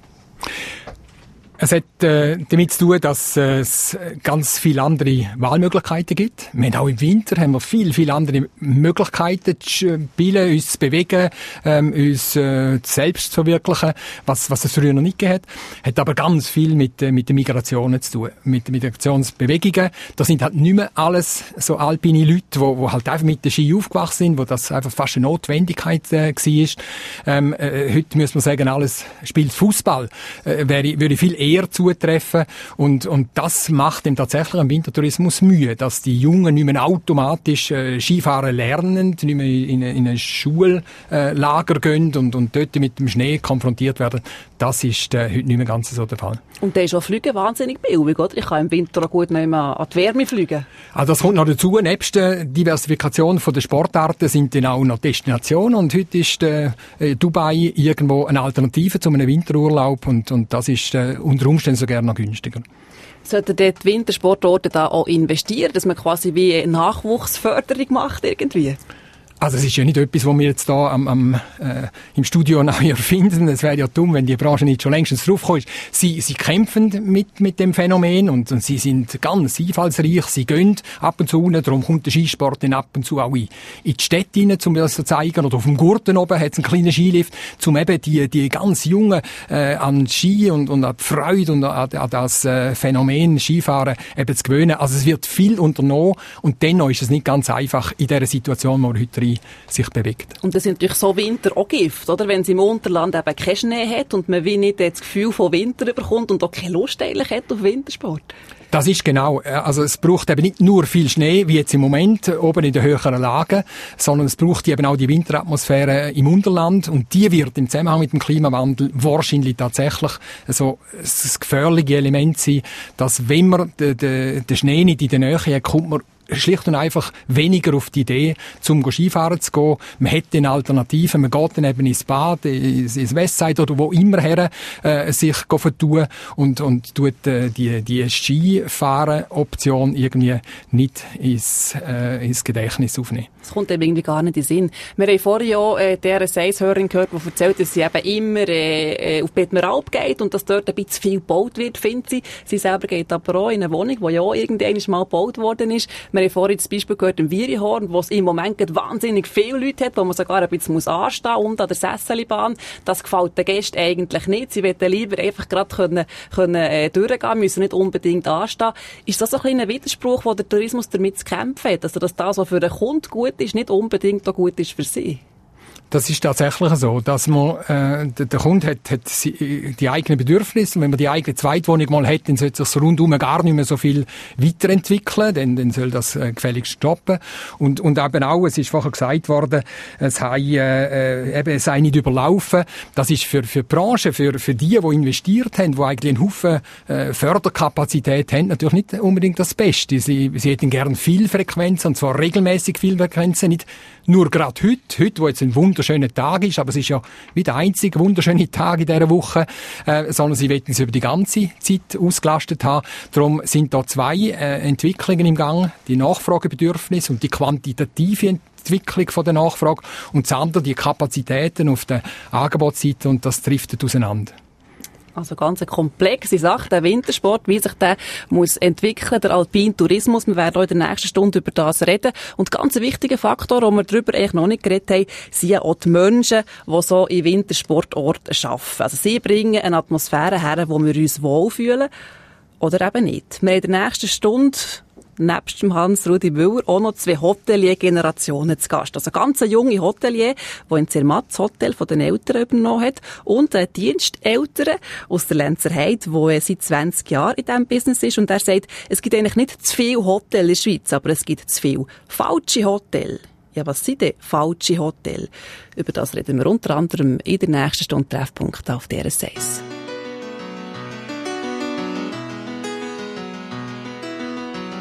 F: Es hat äh, damit zu tun, dass äh, es ganz viele andere Wahlmöglichkeiten gibt. Wir haben auch im Winter haben wir viel, viel andere Möglichkeiten zu spielen, uns zu bewegen, ähm, uns äh, selbst zu verwirklichen, was, was es früher noch nicht gegeben hat. Hat aber ganz viel mit, äh, mit den Migrationen zu tun, mit den Migrationsbewegungen. Da sind halt nicht mehr alles so alpine Leute, die wo, wo halt einfach mit der Ski aufgewachsen sind, wo das einfach fast eine Notwendigkeit äh, war. Ähm, äh, heute muss man sagen, alles spielt Fußball. Äh, wäre, würde viel eher zutreffen. Und, und das macht dem tatsächlich am Wintertourismus Mühe, dass die Jungen nicht mehr automatisch äh, Skifahren lernen, nicht mehr in, in ein Schullager äh, gehen und, und dort mit dem Schnee konfrontiert werden. Das ist äh, heute nicht mehr ganz so der Fall.
B: Und da ist auch Fliegen wahnsinnig billig, oder? Ich kann im Winter auch gut nicht mehr an die Wärme fliegen.
F: Also das kommt noch dazu. Nebst der Diversifikation der Sportarten sind dann auch noch Destinationen. Und heute ist äh, Dubai irgendwo eine Alternative zu einem Winterurlaub. Und, und das ist äh, unter Umständen sogar noch günstiger.
B: Sollten dort die Wintersportorte da auch investieren, dass man quasi wie eine Nachwuchsförderung macht irgendwie?
F: Also es ist ja nicht etwas, was wir jetzt da am, am, äh, im Studio neu erfinden. Es wäre ja dumm, wenn die Branche nicht schon längstens draufgekommen ist. Sie, sie kämpfen mit, mit dem Phänomen und, und sie sind ganz einfallsreich. Sie gehen ab und zu unten, darum kommt der Skisport dann ab und zu auch in, in die Städte rein, um das zu zeigen. Oder auf dem Gurten oben hat es einen kleinen Skilift, um eben die, die ganz Jungen äh, an Ski und, und an die Freude und an, an das äh, Phänomen Skifahren eben zu gewöhnen. Also es wird viel unternommen und dennoch ist es nicht ganz einfach in dieser Situation, wo wir heute sich bewegt.
B: Und das ist natürlich so Winter auch Gift, oder? Wenn es im Unterland eben keinen Schnee hat und man wie nicht das Gefühl von Winter bekommt und auch keine Lust eigentlich hat auf Wintersport.
F: Das ist genau. Also es braucht eben nicht nur viel Schnee, wie jetzt im Moment, oben in den höheren Lagen, sondern es braucht eben auch die Winteratmosphäre im Unterland und die wird im Zusammenhang mit dem Klimawandel wahrscheinlich tatsächlich so das gefährliche Element sein, dass wenn man den, den, den Schnee nicht in der Nähe hat, kommt man schlicht und einfach weniger auf die Idee, zum Skifahren zu gehen. Man hat eine Alternative, man geht dann eben ins Bad, ins, ins Westside oder wo immer her, äh, sich vertun und, und tut äh, die, die Skifahren-Option irgendwie nicht ins, äh, ins Gedächtnis aufnehmen.
B: Das kommt eben irgendwie gar nicht in den Sinn. Wir haben vorhin ja äh, der Seishörerin gehört, die erzählt, dass sie eben immer äh, auf Betmeralp geht und dass dort ein bisschen viel gebaut wird, findet sie. Sie selber geht aber auch in eine Wohnung, die ja irgendwann mal gebaut worden ist. Wir haben vorhin das Beispiel gehört im Wierihorn, wo es im Moment wahnsinnig viele Leute hat, wo man sogar ein bisschen muss anstehen und an der Sesselibahn. Das gefällt den Gästen eigentlich nicht. Sie wollen lieber einfach gerade können, können, äh, durchgehen, müssen nicht unbedingt anstehen. Ist das so ein kleiner Widerspruch, wo der Tourismus damit zu kämpfen hat? Also, dass das, was für den Kunden gut ist, nicht unbedingt auch gut ist für sie?
F: Das ist tatsächlich so, dass man, äh, der, der Kunde hat, hat die eigenen Bedürfnisse. Und wenn man die eigene Zweitwohnung mal hat, dann sollte sich rundum gar nicht mehr so viel weiterentwickeln. Dann, dann soll das äh, gefälligst stoppen. Und, und eben auch, es ist vorher gesagt worden, es sei, äh, eben, es sei nicht überlaufen. Das ist für, für die Branche, für, für die, die investiert haben, die eigentlich einen Haufen äh, Förderkapazität haben, natürlich nicht unbedingt das Beste. Sie, sie hätten gern viel Frequenzen, und zwar regelmäßig viel Frequenzen, nicht nur gerade heute, heute, wo jetzt ein wunderschöner Tag ist, aber es ist ja wie der einzige wunderschöne Tag in dieser Woche, äh, sondern sie wollen es über die ganze Zeit ausgelastet haben. Darum sind da zwei äh, Entwicklungen im Gang, die Nachfragebedürfnis und die quantitative Entwicklung von der Nachfrage und das andere die Kapazitäten auf der Angebotsseite und das driftet auseinander.
B: Also ganz eine komplexe Sache, der Wintersport, wie sich der muss entwickeln, der Alpintourismus. Wir werden auch in der nächsten Stunde über das reden. Und ganz ein wichtiger Faktor, den wir darüber eigentlich noch nicht geredet haben, sind ja auch die Menschen, die so in Wintersportorten arbeiten. Also sie bringen eine Atmosphäre her, wo wir uns wohlfühlen oder eben nicht. Wir haben in der nächsten Stunde nebst dem Hans-Rudi Müller auch noch zwei Hotelier-Generationen zu Gast. Also ganz eine junge Hotelier, die in Zermatt das Hotel von den Eltern übernommen hat und eine Diensteltern aus der Lenzer Heide, die seit zwanzig Jahren in diesem Business ist. Und er sagt, es gibt eigentlich nicht zu viele Hotels in der Schweiz, aber es gibt zu viele falsche Hotels. Ja, was sind denn falsche Hotels? Über das reden wir unter anderem in der nächsten Stunde Treffpunkt auf D R S eins.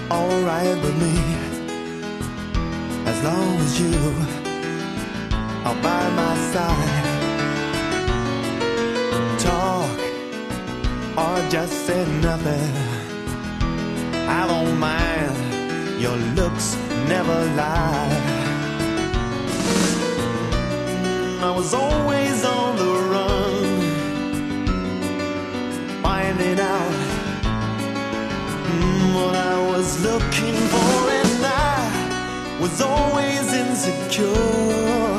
E: alright with me, as long as you are by my side. Talk or just say nothing, I don't mind, your looks never lie. I was always on the run, finding out mm, what I was looking for, and I was always insecure.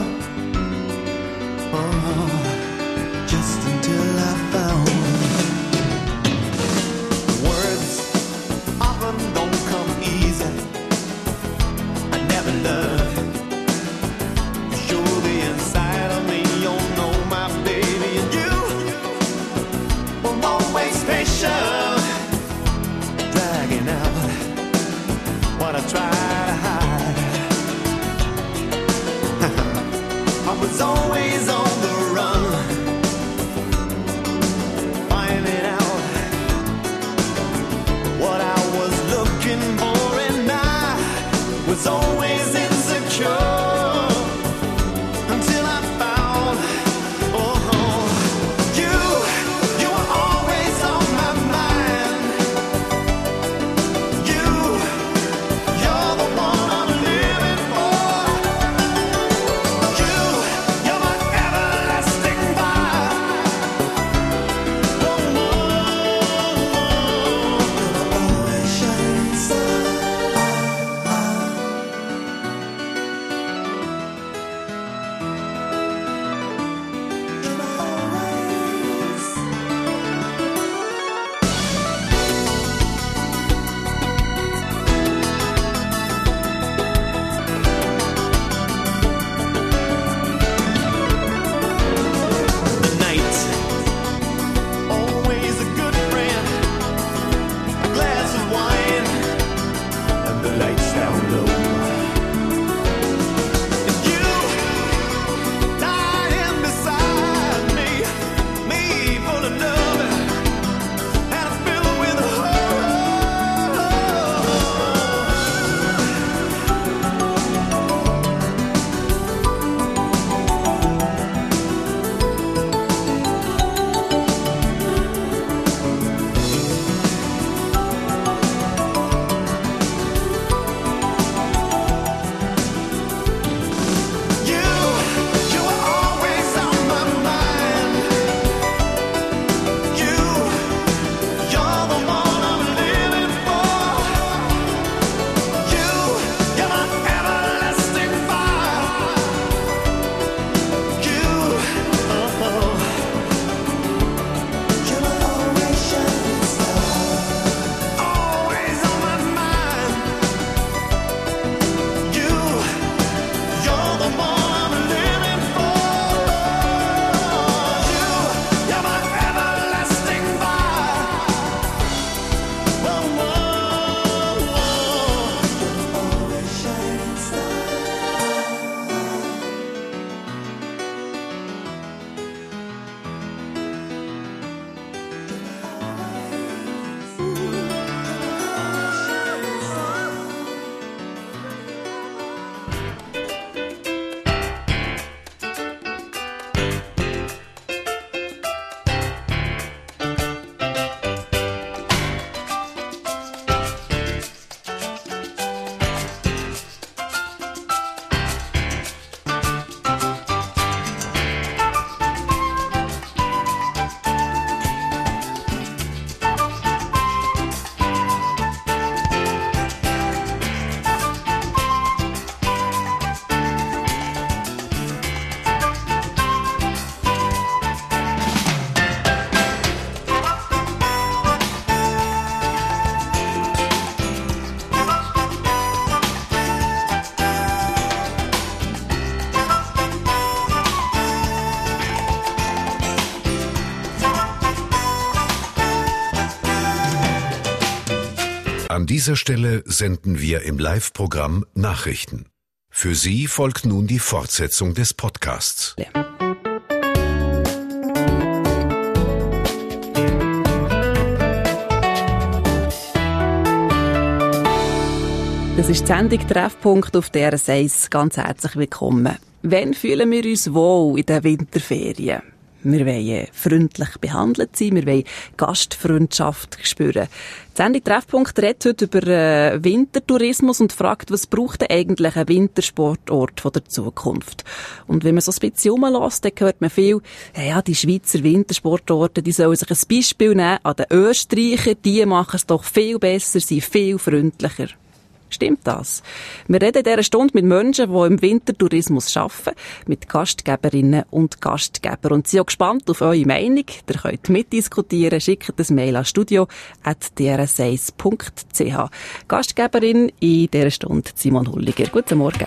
E: Oh, just until I found words often don't come easy. I never learned to show the inside of me. You know my baby, and you were always patient, dragging out what I tried to hide. I was always on the run, finding out what I was looking for, and I was always insecure until I found, oh, you, you were always on my mind. You, you're the one I'm living for. You, you're my everlasting fire. Oh, always shining star. The night, always a good friend. A glass of wine and the lights down low. And you lying beside me, me full of love and I'm filled with you, you were always on my mind. You, you're the one I'm living for. You, you're my everlasting fire. You, oh, you're my always shining star. Always on my mind. You, you're the one I'm living for. You, you're my everlasting fire. Whoa, whoa, whoa. Always shining star.
A: An dieser Stelle senden wir im Live-Programm Nachrichten. Für Sie folgt nun die Fortsetzung des Podcasts.
B: Das ist die Sendung Treffpunkt auf D R S eins. Ganz herzlich willkommen. Wann fühlen wir uns wohl in den Winterferien? Wir wollen freundlich behandelt sein, wir wollen Gastfreundschaft spüren. Die Sendung Treffpunkt redet heute über äh, Wintertourismus und fragt, was braucht denn eigentlich ein Wintersportort von der Zukunft? Und wenn man so ein bisschen rumlässt, dann hört man viel, ja, ja, die Schweizer Wintersportorte, die sollen sich ein Beispiel nehmen an den Österreichern, die machen es doch viel besser, sind viel freundlicher. Stimmt das? Wir reden in dieser Stunde mit Menschen, die im Wintertourismus arbeiten, mit Gastgeberinnen und Gastgebern. Und sind auch gespannt auf eure Meinung. Ihr könnt mitdiskutieren, schickt ein Mail an studio at d r s eins punkt c h. Gastgeberin in dieser Stunde Simon Hulliger. Guten Morgen.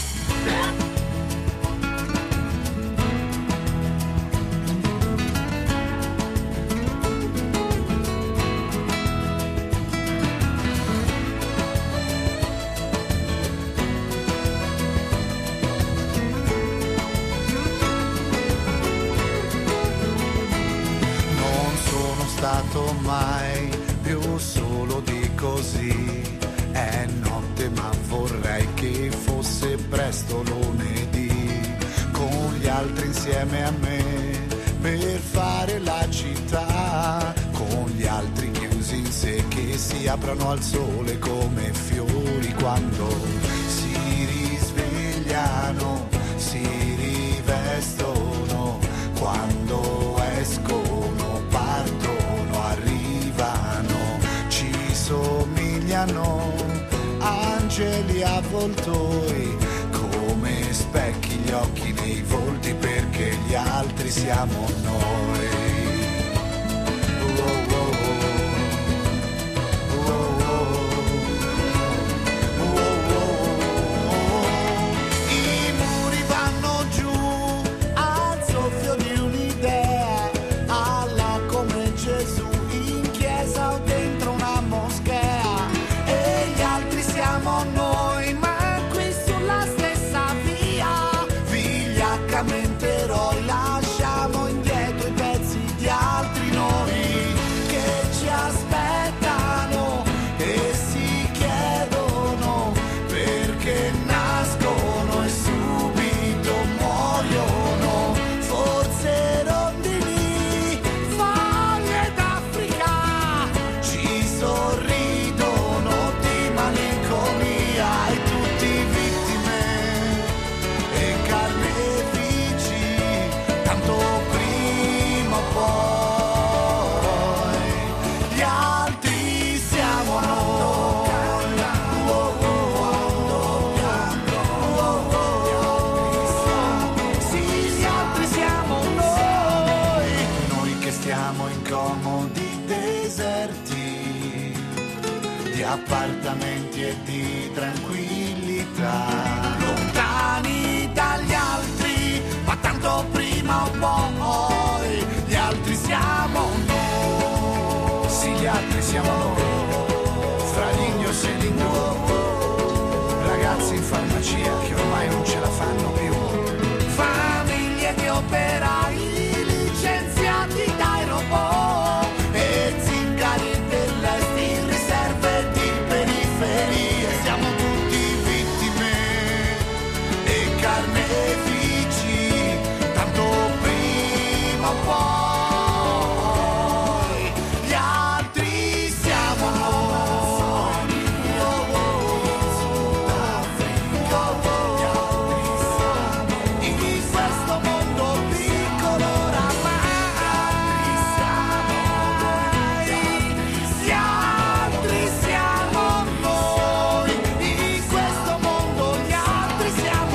E: Mai più solo di così, è notte ma vorrei che fosse presto lunedì, con gli altri insieme a me per fare la città, con gli altri chiusi in sé che si aprono al sole come fiori quando si risvegliano, si rivestono, quando escono, partono, arrivano, ci somigliano angeli avvoltoi, come specchi gli occhi nei volti perché gli altri siamo noi. Oh, oh, oh. Lasciamo indietro i pezzi di altri noi che ci aspettano e si chiedono perché nascono e subito muoiono. Forse rondini, foglie d'Africa ci sorridono di malinconia e tutti vittime e carne. Tanto prima o poi gli altri siamo noi. Oh, oh, oh, oh, oh. Sì, gli altri siamo noi. Noi che stiamo in comodi deserti di appartamenti e di tranquillità, lontani dagli altri, ma tanto prima o poi gli altri siamo noi. Sì, gli altri siamo noi. Fra l'Ignos e l'Indù, ragazzi in farmacia che ormai non ce la fanno più, famiglie di operai licenziati dai robot e zingari dell'est in riserve di periferie. Siamo tutti vittime e carnefici, tanto prima o poi gli altri siamo noi. Oh, oh, oh. In questo mondo piccolo oramai gli altri siamo noi. In questo mondo gli altri siamo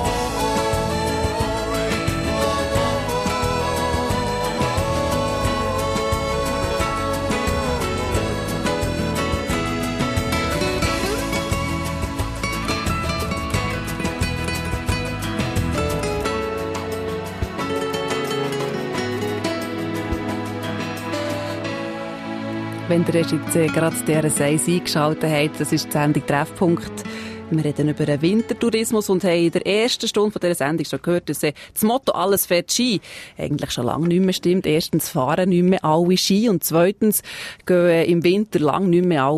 B: Wenn ihr jetzt äh, gerade D R S eins eingeschaltet habt, das ist die Sendung Treffpunkt. Wir reden über den Wintertourismus und haben in der ersten Stunde von dieser Sendung schon gehört, dass äh, das Motto «Alles fährt Ski» eigentlich schon lange nicht mehr stimmt. Erstens fahren nicht mehr alle Ski und zweitens gehen äh, im Winter lang nicht mehr alle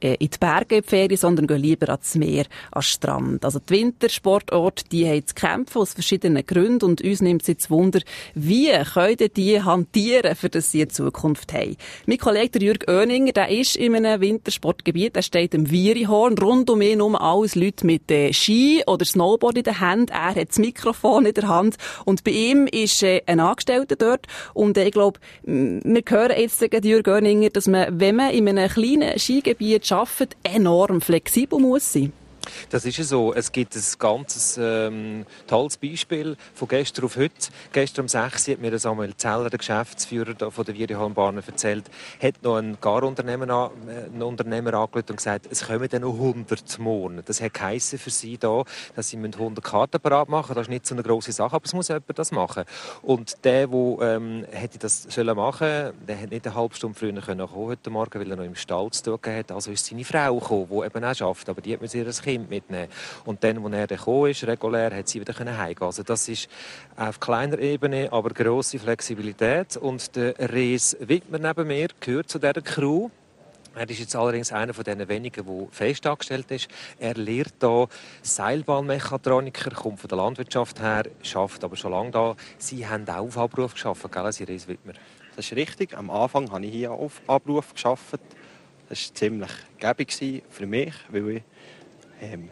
B: äh, in die Berge in die Ferien, sondern gehen lieber ans Meer, an den Strand. Also die Wintersportorte, die haben zu kämpfen aus verschiedenen Gründen und uns nimmt es jetzt Wunder, wie können die hantieren, für das sie eine Zukunft haben. Mein Kollege Jürg Oeninger, der ist in einem Wintersportgebiet, der steht im Wierihorn, rund um ihn herum alles Leute mit äh, Ski oder Snowboard in der Hand. Er hat das Mikrofon in der Hand und bei ihm ist äh, ein Angestellter dort und äh, ich glaube, wir hören jetzt gegen Jürg Oeninger, dass man, wenn man in einem kleinen Skigebiet arbeitet, enorm flexibel muss sein.
C: Das ist ja so. Es gibt ein ganz ähm, tolles Beispiel von gestern auf heute. Gestern um sechs Uhr hat mir Samuel Zeller, der Geschäftsführer von der Wierihornbahn, erzählt, hat noch einen Garunternehmer an, äh, einen Unternehmer angerufen und gesagt, es kommen dann noch hundert morgen. Das hat geheissen für sie da, dass sie hundert Karten parat machen müssen. Das ist nicht so eine grosse Sache, aber es muss jemand das machen. Und der, der ähm, hätte das sollen machen, der hat nicht eine halbe Stunde früher kommen heute Morgen, weil er noch im Stall zu tun hat. Also ist seine Frau gekommen, die eben auch arbeitet, aber die hat mit ihr Kind mitnehmen. Und dann, als er dann gekommen ist, regulär, hat sie wieder heimgehen. Also das ist auf kleiner Ebene, aber grosse Flexibilität. Und der Rees Wittmer neben mir gehört zu dieser Crew. Er ist jetzt allerdings einer von den wenigen, der fest angestellt ist. Er lehrt hier Seilbahnmechatroniker, kommt von der Landwirtschaft her, arbeitet aber schon lange da. Sie haben auch auf Abruf gearbeitet, gell, Sie Rees Wittmer?
K: Das ist richtig. Am Anfang habe ich hier auf Abruf gearbeitet. Das war ziemlich gäbig für mich, weil ich ähm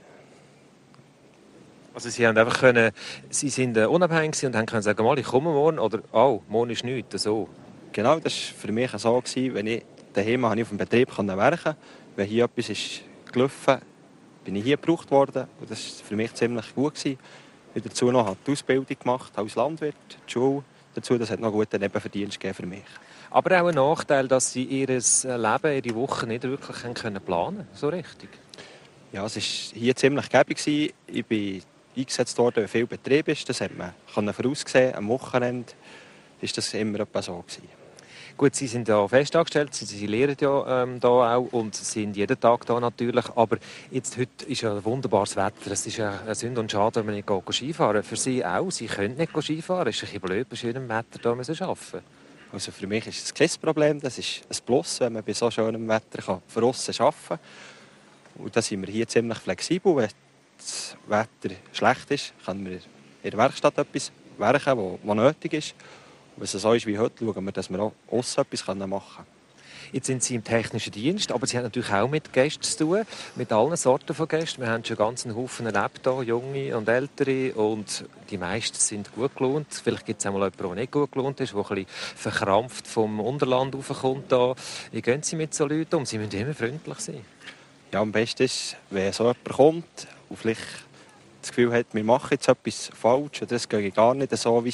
C: Also Sie haben einfach können, Sie sind äh, unabhängig und haben können sagen, mal, ich komme morgen oder oh, morgen ist nichts, so.
K: Genau, das war für mich so gewesen, wenn ich daheim auf dem Betrieb werken. Wenn hier etwas ist gelaufen, bin ich hier gebraucht worden und das war für mich ziemlich gut gewesen. Ich dazu noch habe die Ausbildung gemacht als Landwirt, die Schule dazu, das hat noch einen guten Nebenverdienst gegeben für mich.
C: Aber auch ein Nachteil, dass Sie Ihr Leben, Ihre Woche nicht wirklich haben können planen, so richtig.
K: Ja, es war hier ziemlich gäbig. Ich bin eingesetzt worden, wenn viel Betrieb ist. Das hat man voraussehen. Am Wochenende war das immer etwa so gewesen.
C: Gut, Sie sind ja festangestellt, Sie, Sie lehren ja ähm, da auch und sind jeden Tag da natürlich. Aber jetzt, heute ist ja ein wunderbares Wetter. Es ist ja eine Sünde und Schade, wenn man nicht geht, Skifahren. Für Sie auch. Sie können nicht Skifahren. Es ist ein bisschen blöd, bei schönem Wetter da müssen arbeiten.
K: Also für mich ist es kein Problem. Das ist ein Plus, wenn man bei so schönem Wetter draussen arbeiten kann. Und da sind wir hier ziemlich flexibel. Wenn das Wetter schlecht ist, kann man in der Werkstatt etwas werken, was nötig ist. Und wenn es so ist wie heute, schauen wir, dass wir auch aussen etwas machen können.
C: Jetzt sind Sie im technischen Dienst, aber Sie haben natürlich auch mit Gästen zu tun, mit allen Sorten von Gästen. Wir haben schon ganz einen Haufen erlebt hier, junge und ältere, und die meisten sind gut gelohnt. Vielleicht gibt es auch mal jemanden, der nicht gut gelohnt ist, der ein bisschen verkrampft vom Unterland raufkommt. Wie gehen Sie mit solchen Leuten um? Sie müssen immer freundlich sein.
K: Ja, am besten ist, wenn so jemand kommt und vielleicht das Gefühl hat, wir machen jetzt etwas falsch oder es geht gar nicht so,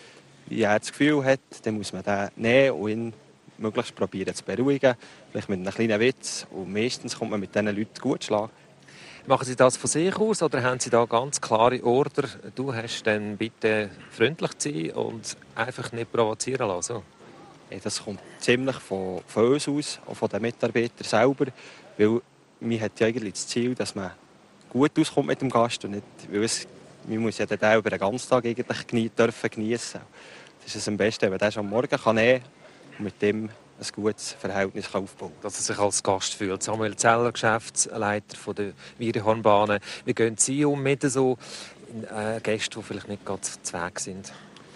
K: wie er das Gefühl hat, dann muss man den nehmen und ihn möglichst probieren zu beruhigen, vielleicht mit einem kleinen Witz. Und meistens kommt man mit diesen Leuten gut schlagen.
C: Machen Sie das von sich aus oder haben Sie da ganz klare Order? Du hast dann bitte freundlich zu sein und einfach nicht provozieren lassen.
K: Ja, das kommt ziemlich von, von uns aus, auch von den Mitarbeitern selber, weil man hat ja eigentlich das Ziel, dass man gut auskommt mit dem Gast und nicht, weil es, man muss ja den über den ganzen Tag eigentlich genie, dürfen geniessen. Das ist es am besten, wenn man den schon am Morgen kann nehmen und mit dem ein gutes Verhältnis aufbauen kann.
C: Dass er sich als Gast fühlt. Samuel Zeller, Geschäftsleiter von der Wierihornbahn. Wie gehen Sie um mit so äh, Gästen, die vielleicht nicht gerade zu Weg sind?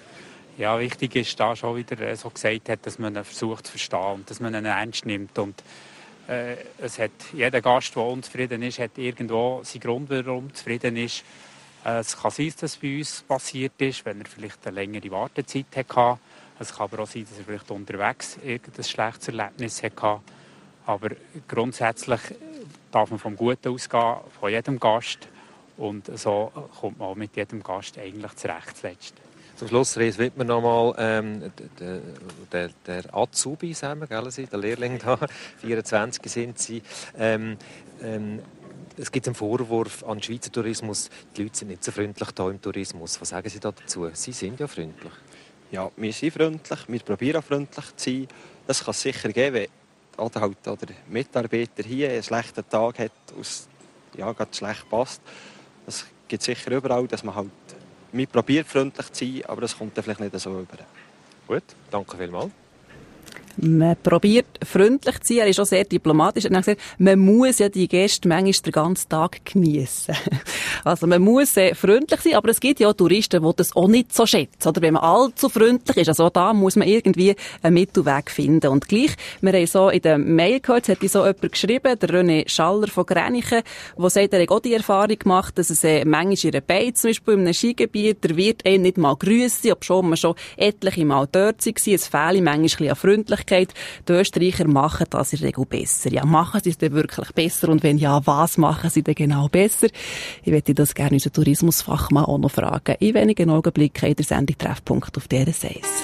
D: Ja, wichtig ist da schon wieder so gesagt hat, dass man ihn versucht zu verstehen und dass man ihn ernst nimmt. Und äh, es hat, jeder Gast, der unzufrieden ist, hat irgendwo seinen Grund, warum er zufrieden ist. Äh, es kann sein, dass es bei uns passiert ist, wenn er vielleicht eine längere Wartezeit hatte. Es kann aber auch sein, dass er vielleicht unterwegs irgendein schlechtes Erlebnis hatte. Aber grundsätzlich darf man vom Guten ausgehen, von jedem Gast. Und so kommt man auch mit jedem Gast eigentlich zurecht zuletzt.
C: Zum Schluss Rees Wittmer noch mal ähm, der, der, der Azubi, sagen wir, gell, Sie, der Lehrling da, vierundzwanzig sind Sie. Ähm, ähm, es gibt einen Vorwurf an den Schweizer Tourismus, die Leute sind nicht so freundlich hier im Tourismus. Was sagen Sie da dazu? Sie sind ja freundlich.
K: Ja, wir sind freundlich, wir probieren freundlich zu sein. Das kann es sicher geben, wenn oder halt, oder der Mitarbeiter hier einen schlechten Tag hat, aus, ja, gerade schlecht passt. Das gibt es sicher überall, dass man halt, wir probieren freundlich zu sein, aber das kommt dann vielleicht nicht so über.
C: Gut, danke vielmals.
B: Man probiert freundlich zu sein. Er ist auch sehr diplomatisch. Er hat gesagt, man muss ja die Gäste manchmal den ganzen Tag geniessen. Also man muss äh, freundlich sein, aber es gibt ja auch Touristen, die das auch nicht so schätzen. Oder wenn man allzu freundlich ist. Also auch da muss man irgendwie einen Mittelweg finden. Und gleich, wir haben so in der Mail gehört, es hat so jemand geschrieben, der René Schaller von Gränichen, der sagt, er hat auch die Erfahrung gemacht, dass es äh, manchmal in einer Bay, zum Beispiel in einem Skigebiet, der Wirt einen nicht mal grüssen, obwohl man schon etliche Mal dort war. Es fehle manchmal ein bisschen an Freundlichkeit. Die Österreicher machen das in der Regel besser. Ja, machen sie es denn wirklich besser? Und wenn ja, was machen sie denn genau besser? Ich möchte das gerne unseren Tourismusfachmann auch noch fragen. In wenigen Augenblicken in der Sendung Treffpunkt auf D R S eins.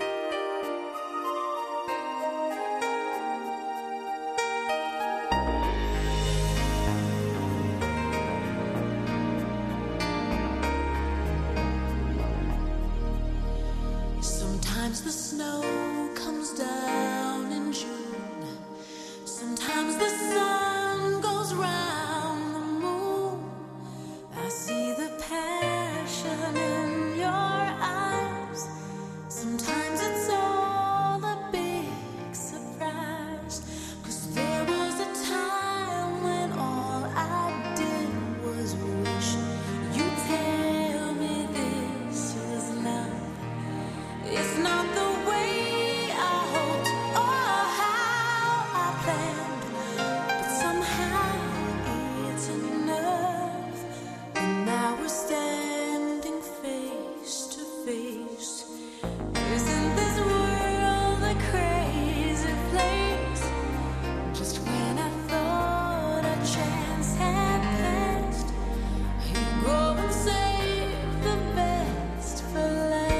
G: Sometimes the snow comes down in June. Sometimes the sun goes round the moon. I see the passion in your eyes. Sometimes it's all a big surprise. 'Cause there was a time when all I did was wish you'd tell me this is love. It's not the way I hoped or how I planned, but somehow it's enough. And now we're standing face to face. Isn't this world a crazy place? Just when I thought a chance had passed, you go and save the best for last.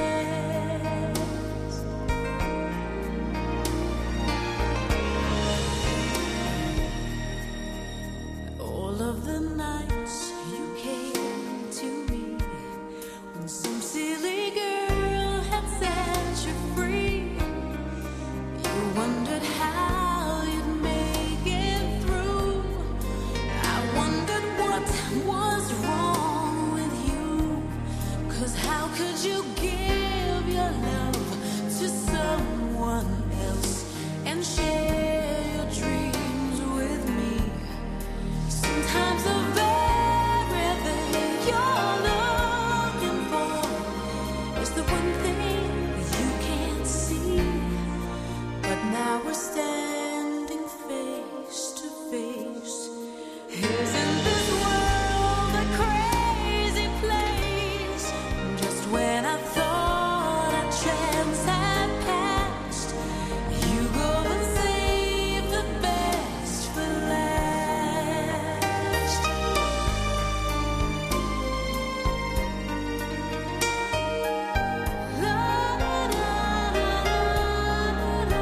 G: All of the nights you came to me, when some silly girl had set you free, you wondered how you'd make it through. I wondered what was wrong with you, 'cause how could you give your love to someone else and share your dreams with me? Sometimes the very thing you're looking for is the one thing you can't see. But now we're standing face to face. Isn't this world a crazy place? Just when I thought a chance had passed, you go and save the best for last. La, la, la, la, la.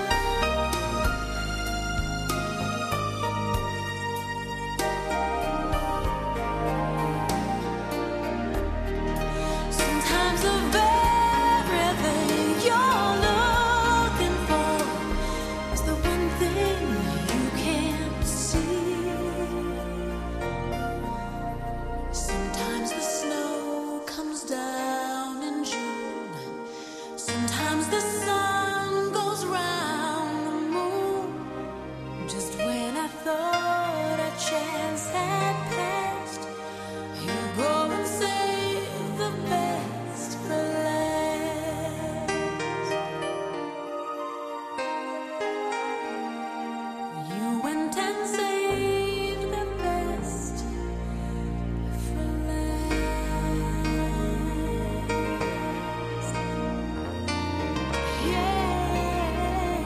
G: Sometimes the very thing you're looking for is the one thing you can't see. Sometimes the snow comes down in June. Sometimes the sun goes round the moon. Just when I thought a chance had passed, you go and save the best for last. You went and saved the best for last. Yeah.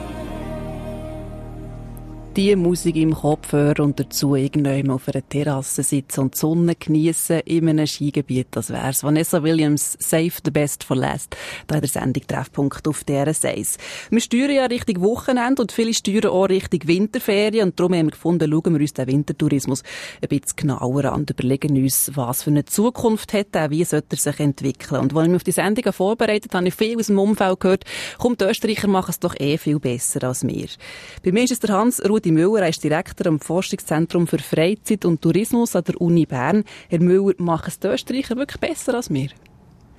B: Die Musik im Kopfhörer und dazu irgendwann auf einer Terrasse sitzen und die Sonne geniessen in einem Skigebiet, das wär's. Vanessa Williams, Save the Best for Last, da in der Sendung Treffpunkt auf D R S eins. Wir steuern ja Richtung Wochenende und viele steuern auch Richtung Winterferien und darum haben wir gefunden, schauen wir uns den Wintertourismus ein bisschen genauer an und überlegen uns, was für eine Zukunft hat er, wie sollte er sich entwickeln. Und als ich mich auf die Sendung vorbereitet habe, habe ich viel aus dem Umfeld gehört, komm, die Österreicher machen es doch eh viel besser als wir. Bei mir ist es der Hans Rudi Müller, er ist Direktor am Forschungszentrum für Freizeit und Tourismus an der Uni Bern. Herr Müller, machen es die Österreicher wirklich besser als wir?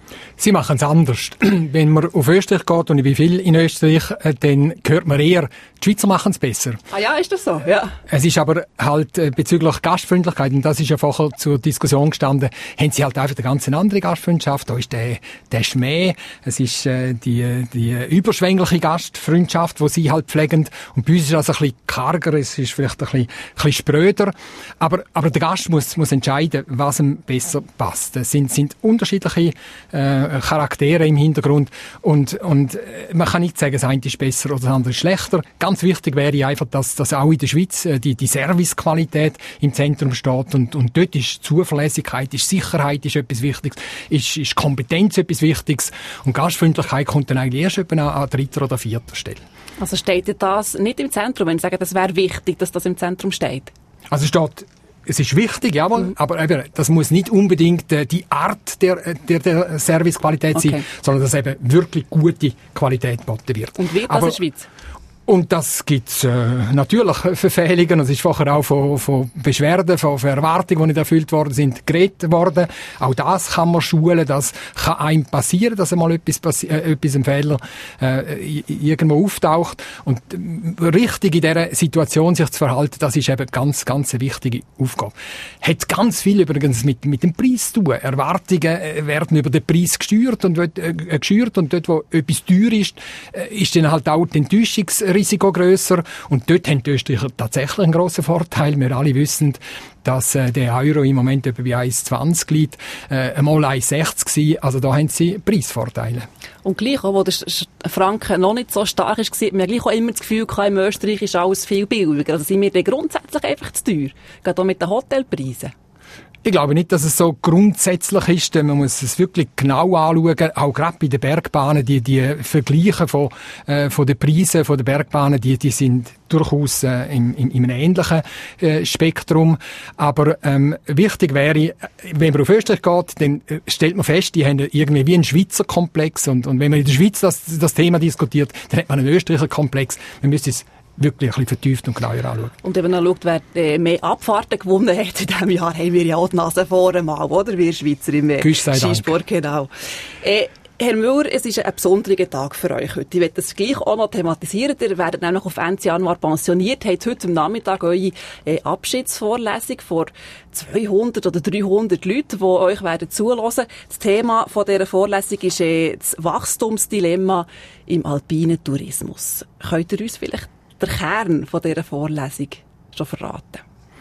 F: Sie machen es anders. Wenn man auf Österreich geht, und ich bin viel in Österreich, dann hört man eher, die Schweizer machen es besser.
B: Ah ja, ist das so? Ja.
F: Es ist aber halt äh, bezüglich Gastfreundlichkeit, und das ist ja vorher zur Diskussion gestanden, haben sie halt einfach eine ganz andere Gastfreundschaft. Da ist der, der Schmäh, es ist äh, die, die überschwängliche Gastfreundschaft, die sie halt pflegen. Und bei uns ist das ein bisschen karger, es ist vielleicht ein bisschen, ein bisschen spröder. Aber, aber der Gast muss, muss entscheiden, was ihm besser passt. Es sind, sind unterschiedliche äh, Charaktere im Hintergrund. Und, und man kann nicht sagen, das eine ist besser oder das andere ist schlechter. Ganz wichtig wäre einfach, dass, dass auch in der Schweiz äh, die, die Servicequalität im Zentrum steht. Und, und dort ist Zuverlässigkeit, ist Sicherheit ist etwas Wichtiges, ist, ist Kompetenz etwas Wichtiges. Und Gastfreundlichkeit kommt dann eigentlich erst etwa an, an dritter oder vierter Stelle.
B: Also steht das nicht im Zentrum, wenn Sie sagen, das wäre wichtig, dass das im Zentrum steht?
F: Also steht, es ist wichtig, jawohl, mhm. aber eben, das muss nicht unbedingt äh, die Art der, der, der Servicequalität okay. sein, sondern dass eben wirklich gute Qualität geboten wird.
B: Und wird das
F: aber,
B: in der Schweiz?
F: Und das gibt's äh, natürlich Verfehlungen. Es ist vorher auch von, von Beschwerden, von, von Erwartungen, die nicht erfüllt worden sind, geredet worden. Auch das kann man schulen. Das kann einem passieren, dass einmal etwas, passi- äh, etwas im Fehler äh, irgendwo auftaucht. Und äh, richtig in dieser Situation sich zu verhalten, das ist eben ganz, ganz eine wichtige Aufgabe. Hat ganz viel übrigens mit, mit dem Preis zu tun. Erwartungen äh, werden über den Preis gesteuert und, äh, geschürt. Und dort, wo etwas teuer ist, äh, ist dann halt auch die Enttäuschungs Risiko grösser. Und dort haben die Österreicher tatsächlich einen grossen Vorteil. Wir alle wissen, dass äh, der Euro im Moment etwa bei eins Komma zwanzig liegt, äh, einmal eins Komma sechzig war. Also da haben sie Preisvorteile.
B: Und gleich auch, wo der Franken noch nicht so stark ist, hat man gleich auch immer das Gefühl gehabt, im Österreich ist alles viel billiger. Also sind wir dann grundsätzlich einfach zu teuer? Gerade auch mit den Hotelpreisen.
F: Ich glaube nicht, dass es so grundsätzlich ist. Man muss es wirklich genau anschauen. Auch gerade bei den Bergbahnen, die, die Vergleiche von, äh, von den Preisen von den Bergbahnen, die, die sind durchaus äh, im, im, im ähnlichen äh, Spektrum. Aber ähm, wichtig wäre, wenn man auf Österreich geht, dann stellt man fest, die haben irgendwie wie einen Schweizer Komplex. Und, und wenn man in der Schweiz das, das Thema diskutiert, dann hat man einen Österreicher Komplex. Man müsste es wirklich ein bisschen vertieft und genauer anschauen.
B: Und wenn man dann schaut, wer äh, mehr Abfahrten gewonnen hat in diesem Jahr, haben wir ja auch die Nase vorne mal, oder? Wir Schweizer im äh, Skisport, genau. Äh, Herr Müller, es ist ein besonderer Tag für euch heute. Ich werde das gleich auch noch thematisieren. Ihr werdet nämlich auf Ende Januar pensioniert, habt heute am Nachmittag eure äh, Abschiedsvorlesung vor zweihundert oder dreihundert Leuten, die euch werden zuhören. Das Thema von dieser Vorlesung ist äh, das Wachstumsdilemma im alpinen Tourismus. Könnt ihr uns vielleicht der Kern von dieser Vorlesung schon verraten?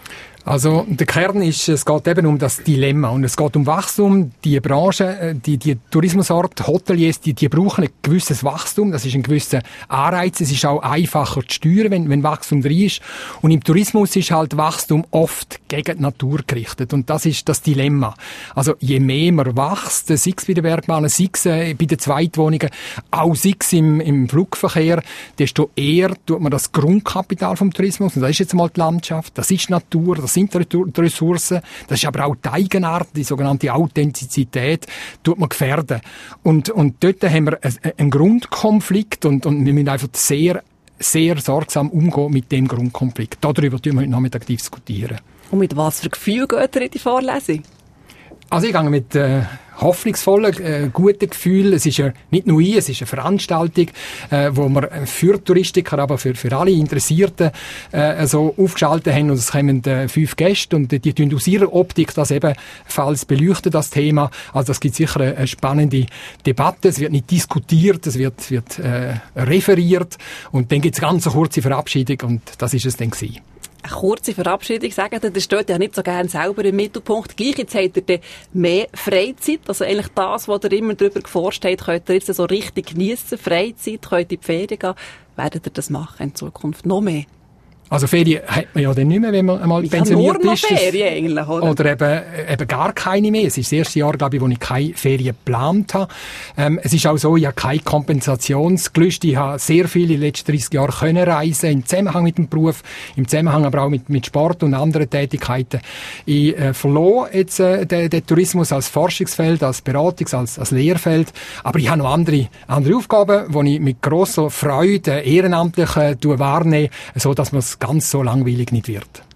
F: Also, der Kern ist, es geht eben um das Dilemma. Und es geht um Wachstum. Die Branche, die, die Tourismusort, Hoteliers, die, die brauchen ein gewisses Wachstum. Das ist ein gewisser Anreiz. Es ist auch einfacher zu steuern, wenn, wenn Wachstum drin ist. Und im Tourismus ist halt Wachstum oft gegen die Natur gerichtet. Und das ist das Dilemma. Also, je mehr man wächst, sei es bei den Bergbahnen, sei es äh, bei den Zweitwohnungen, auch sei es im, im Flugverkehr, desto eher tut man das Grundkapital vom Tourismus, und das ist jetzt mal die Landschaft, das ist Natur, das sind die Ressourcen, das ist aber auch die Eigenart, die sogenannte Authentizität, tut man gefährden. Und, und dort haben wir einen Grundkonflikt, und, und wir müssen einfach sehr, sehr sorgsam umgehen mit dem Grundkonflikt. Darüber tun wir heute Nachmittag diskutieren.
B: Und mit was für Gefühl geht ihr in die Vorlesung?
F: Also ich gehe mit äh, hoffnungsvollen, äh, guten Gefühlen. Es ist ja nicht nur ich, es ist eine Veranstaltung, äh, wo wir für Touristiker, aber für, für alle Interessierten äh, so aufgeschaltet haben. Und es kommen äh, fünf Gäste, und die, die tun aus ihrer Optik das ebenfalls beleuchten, das Thema. Also das gibt sicher eine, eine spannende Debatte. Es wird nicht diskutiert, es wird, wird äh, referiert, und dann gibt es ganz eine kurze Verabschiedung, und das ist es dann gewesen.
B: Eine kurze Verabschiedung, sagen Sie, das steht ja nicht so gerne selber im Mittelpunkt. Gleich jetzt habt ihr dann mehr Freizeit, also eigentlich das, was ihr immer darüber geforscht habt, könnt ihr jetzt so richtig geniessen. Freizeit, könnt ihr in die Ferien gehen. Werdet ihr das machen in Zukunft noch mehr?
F: Also Ferien hat man ja dann nicht mehr, wenn man einmal
B: ja,
F: pensioniert
B: nur noch
F: ist.
B: Ferien eigentlich, oder?
F: Oder eben, eben gar keine mehr. Es ist das erste Jahr, glaube ich, wo ich keine Ferien geplant habe. Ähm, es ist auch so, ich habe keine Kompensationsgelüste. Ich habe sehr viel in den letzten dreissig Jahren können reisen, im Zusammenhang mit dem Beruf, im Zusammenhang aber auch mit, mit Sport und anderen Tätigkeiten. Ich äh, verlor jetzt äh, den, den Tourismus als Forschungsfeld, als Beratungs-, als, als Lehrfeld. Aber ich habe noch andere, andere Aufgaben, die ich mit grosser Freude ehrenamtlich äh, wahrnehme, so dass man es ganz so langweilig nicht wird.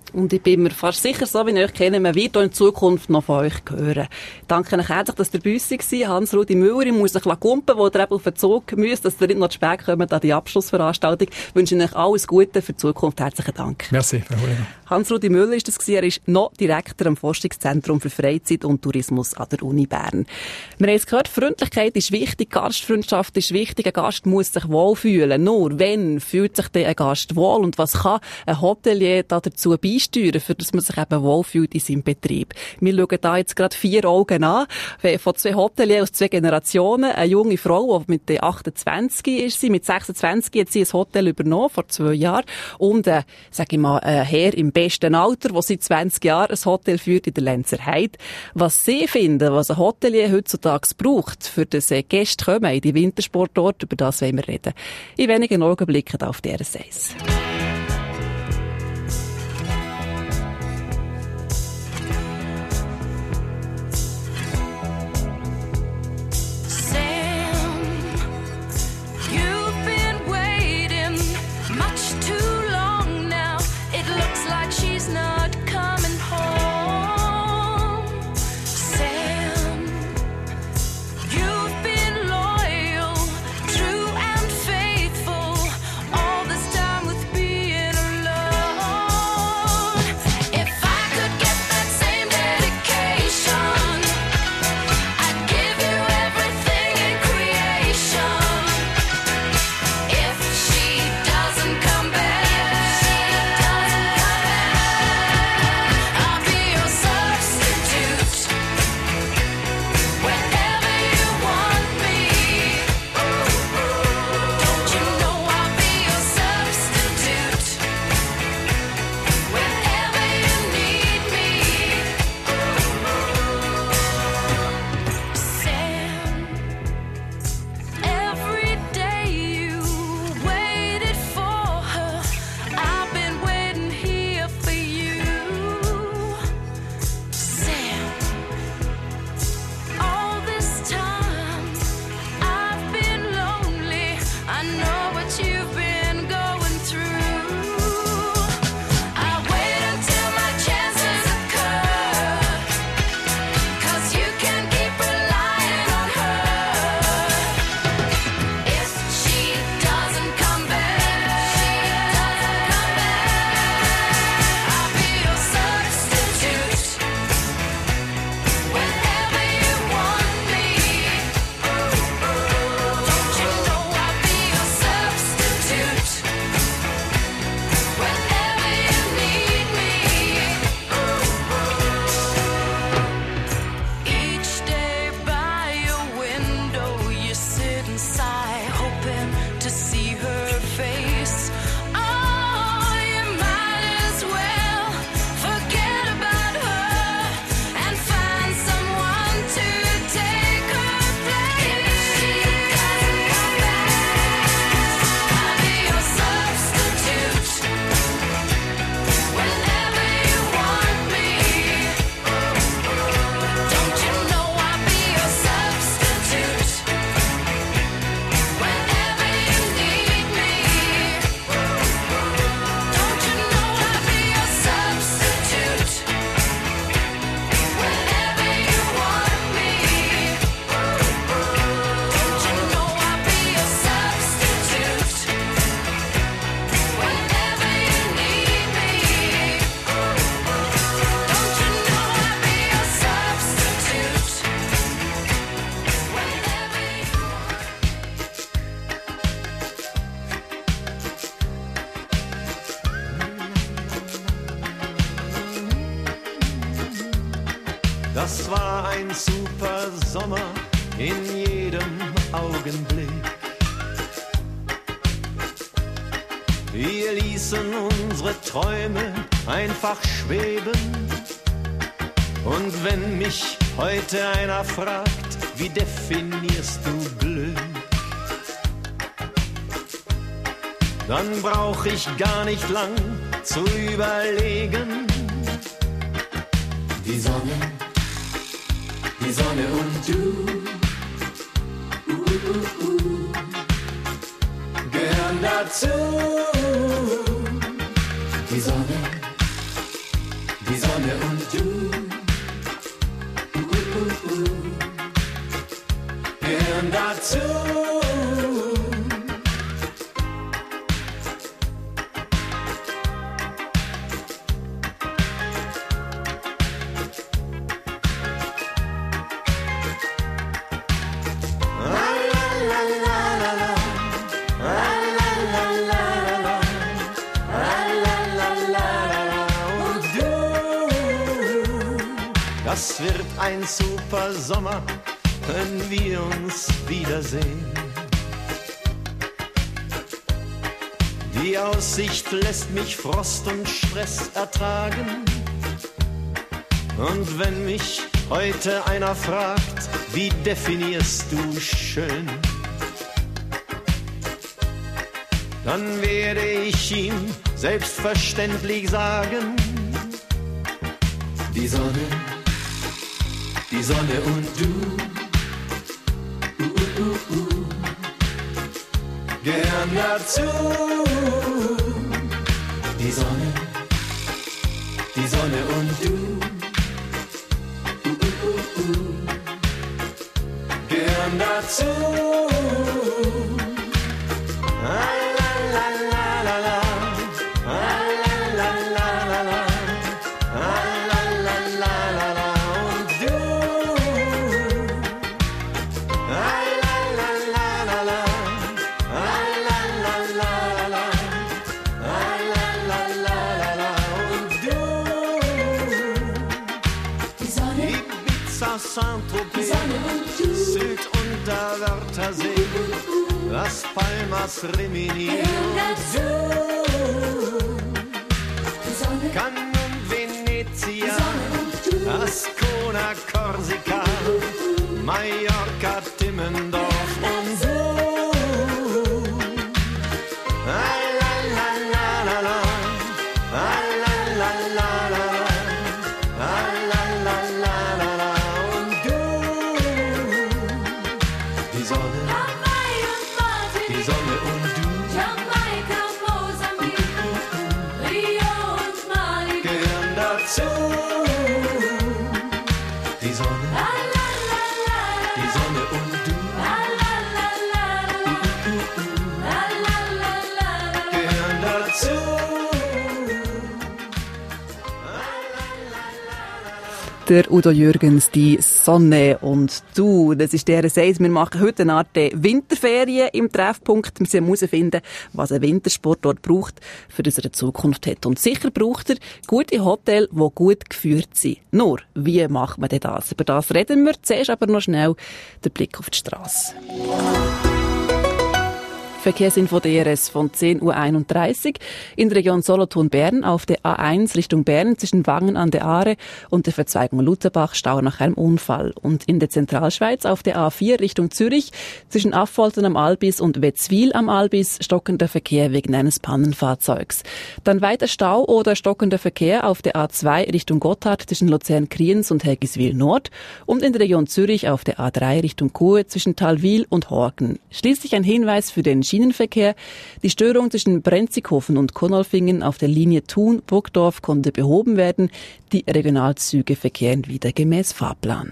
B: Und ich bin mir fast sicher, so wie ich euch kenne, man wird auch in Zukunft noch von euch hören. Danke euch herzlich, dass ihr bei uns war. Hans-Rudi Müller, ich muss euch kumpen, wo ihr eben auf den Zug müsst, dass ihr nicht noch zu spät kommt an die Abschlussveranstaltung. Ich wünsche euch alles Gute für die Zukunft. Herzlichen Dank.
F: Merci, Frau Holliger.
B: Hans-Rudi Müller ist das gewesen. Er ist noch Direktor am Forschungszentrum für Freizeit und Tourismus an der Uni Bern. Wir haben es gehört, Freundlichkeit ist wichtig, Gastfreundschaft ist wichtig, ein Gast muss sich wohlfühlen. Nur wenn fühlt sich der ein Gast wohl und was kann ein Hotelier da dazu beisteuern, für dass man sich eben wohlfühlt in seinem Betrieb? Wir schauen da jetzt gerade vier Augen an, von zwei Hoteliers aus zwei Generationen. Eine junge Frau, die mit achtundzwanzig ist sie, mit sechsundzwanzig hat sie ein Hotel übernommen, vor zwei Jahren. Und, äh, sag ich mal, ein Herr im besten Alter, der seit zwanzig Jahren ein Hotel führt in der Lenzer Heide. Was sie finden, was ein Hotelier heutzutage braucht, für dass Gäste kommen in die Wintersportorte, über das wollen wir reden. In wenigen Augenblicken auf D R S eins.
L: Das war ein super Sommer in jedem Augenblick. Wir ließen unsere Träume einfach schweben. Und wenn mich heute einer fragt, wie definierst du Glück? Dann brauch ich gar nicht lang zu überlegen. Die Sonne, die Sonne und du, uh, uh, uh, gehören dazu. Die Sonne, Sonne und du. Uh, uh, uh, uh. Gehören dazu. Das wird ein super Sommer, wenn wir uns wiedersehen. Die Aussicht lässt mich Frost und Stress ertragen. Und wenn mich heute einer fragt, wie definierst du schön, dann werde ich ihm selbstverständlich sagen, die Sonne, die Sonne und du, uh, uh, uh, uh. Gehören dazu. Die Sonne, die Sonne und du, uh, uh, uh, uh. Gehören dazu. Sylt und der Wörthersee, Las Palmas, Rimini und Cannes und Venezia, Ascona, Korsika, Mallorca, Timmendorf und du.
B: Der Udo Jürgens, die Sonne und du. Das ist der Seis. Wir machen heute eine Art Winterferien im Treffpunkt. Wir müssen herausfinden, was ein Wintersport dort braucht, für das er eine Zukunft hat. Und sicher braucht er gute Hotels, die gut geführt sind. Nur, wie macht man denn das? Über das reden wir. Zuerst aber noch schnell der Blick auf die Strasse. Verkehrsinfo D R S von zehn Uhr einunddreißig in der Region Solothurn-Bern auf der A eins Richtung Bern zwischen Wangen an der Aare und der Verzweigung Lutherbach Stau nach einem Unfall. Und in der Zentralschweiz auf der A vier Richtung Zürich zwischen Affoltern am Albis und Wetzwil am Albis stockender Verkehr wegen eines Pannenfahrzeugs. Dann weiter Stau oder stockender Verkehr auf der A zwei Richtung Gotthard zwischen Luzern-Kriens und Helgiswil Nord und in der Region Zürich auf der A drei Richtung Chur zwischen Talwil und Horgen. Schließlich ein Hinweis für den Schienenverkehr. Die Störung zwischen Brenzighofen und Konolfingen auf der Linie Thun-Burgdorf konnte behoben werden. Die Regionalzüge verkehren wieder gemäß Fahrplan.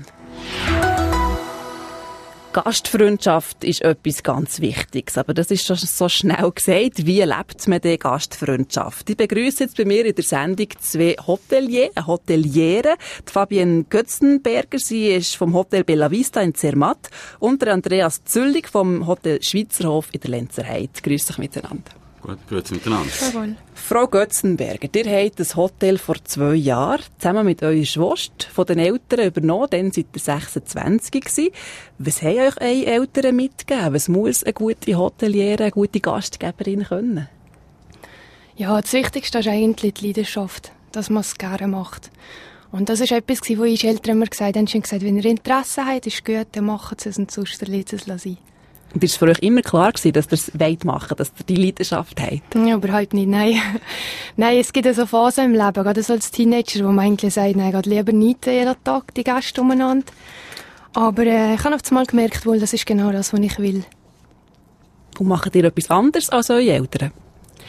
B: Gastfreundschaft ist etwas ganz Wichtiges, aber das ist schon so schnell gesagt. Wie lebt man diese Gastfreundschaft? Ich begrüße jetzt bei mir in der Sendung zwei Hoteliers, eine Hoteliere, die Fabienne Götzenberger, sie ist vom Hotel Bella Vista in Zermatt, und der Andreas Züllig vom Hotel Schweizerhof in der Lenzerheide. Grüß euch miteinander.
M: Gut, grüezi miteinander.
B: Jawohl. Frau Götzenberger, ihr habt das Hotel vor zwei Jahren zusammen mit eurer Schwester von den Eltern übernommen. Dann seid ihr sechsundzwanzig gewesen. Was haben euch eure Eltern mitgegeben? Was muss eine gute Hoteliere, eine gute Gastgeberin können?
N: Ja, das Wichtigste ist eigentlich die Leidenschaft, dass man es gerne macht. Und das war etwas, was unsere Eltern immer gesagt haben. Sie haben gesagt, wenn ihr Interesse habt, ist gut, dann macht es und sonst lasst es sein.
B: Und ist es für euch immer klar gewesen, dass ihr es wollt machen, dass ihr die Leidenschaft habt?
N: Ja, überhaupt nicht, nein. Nein, es gibt ja so Phasen im Leben, gerade so als Teenager, wo man eigentlich sagt, nein, geht lieber nicht jeden Tag die Gäste umeinander. Aber äh, ich habe auf einmal gemerkt, wohl, das ist genau das, was ich will.
B: Und macht ihr etwas anderes als eure Eltern?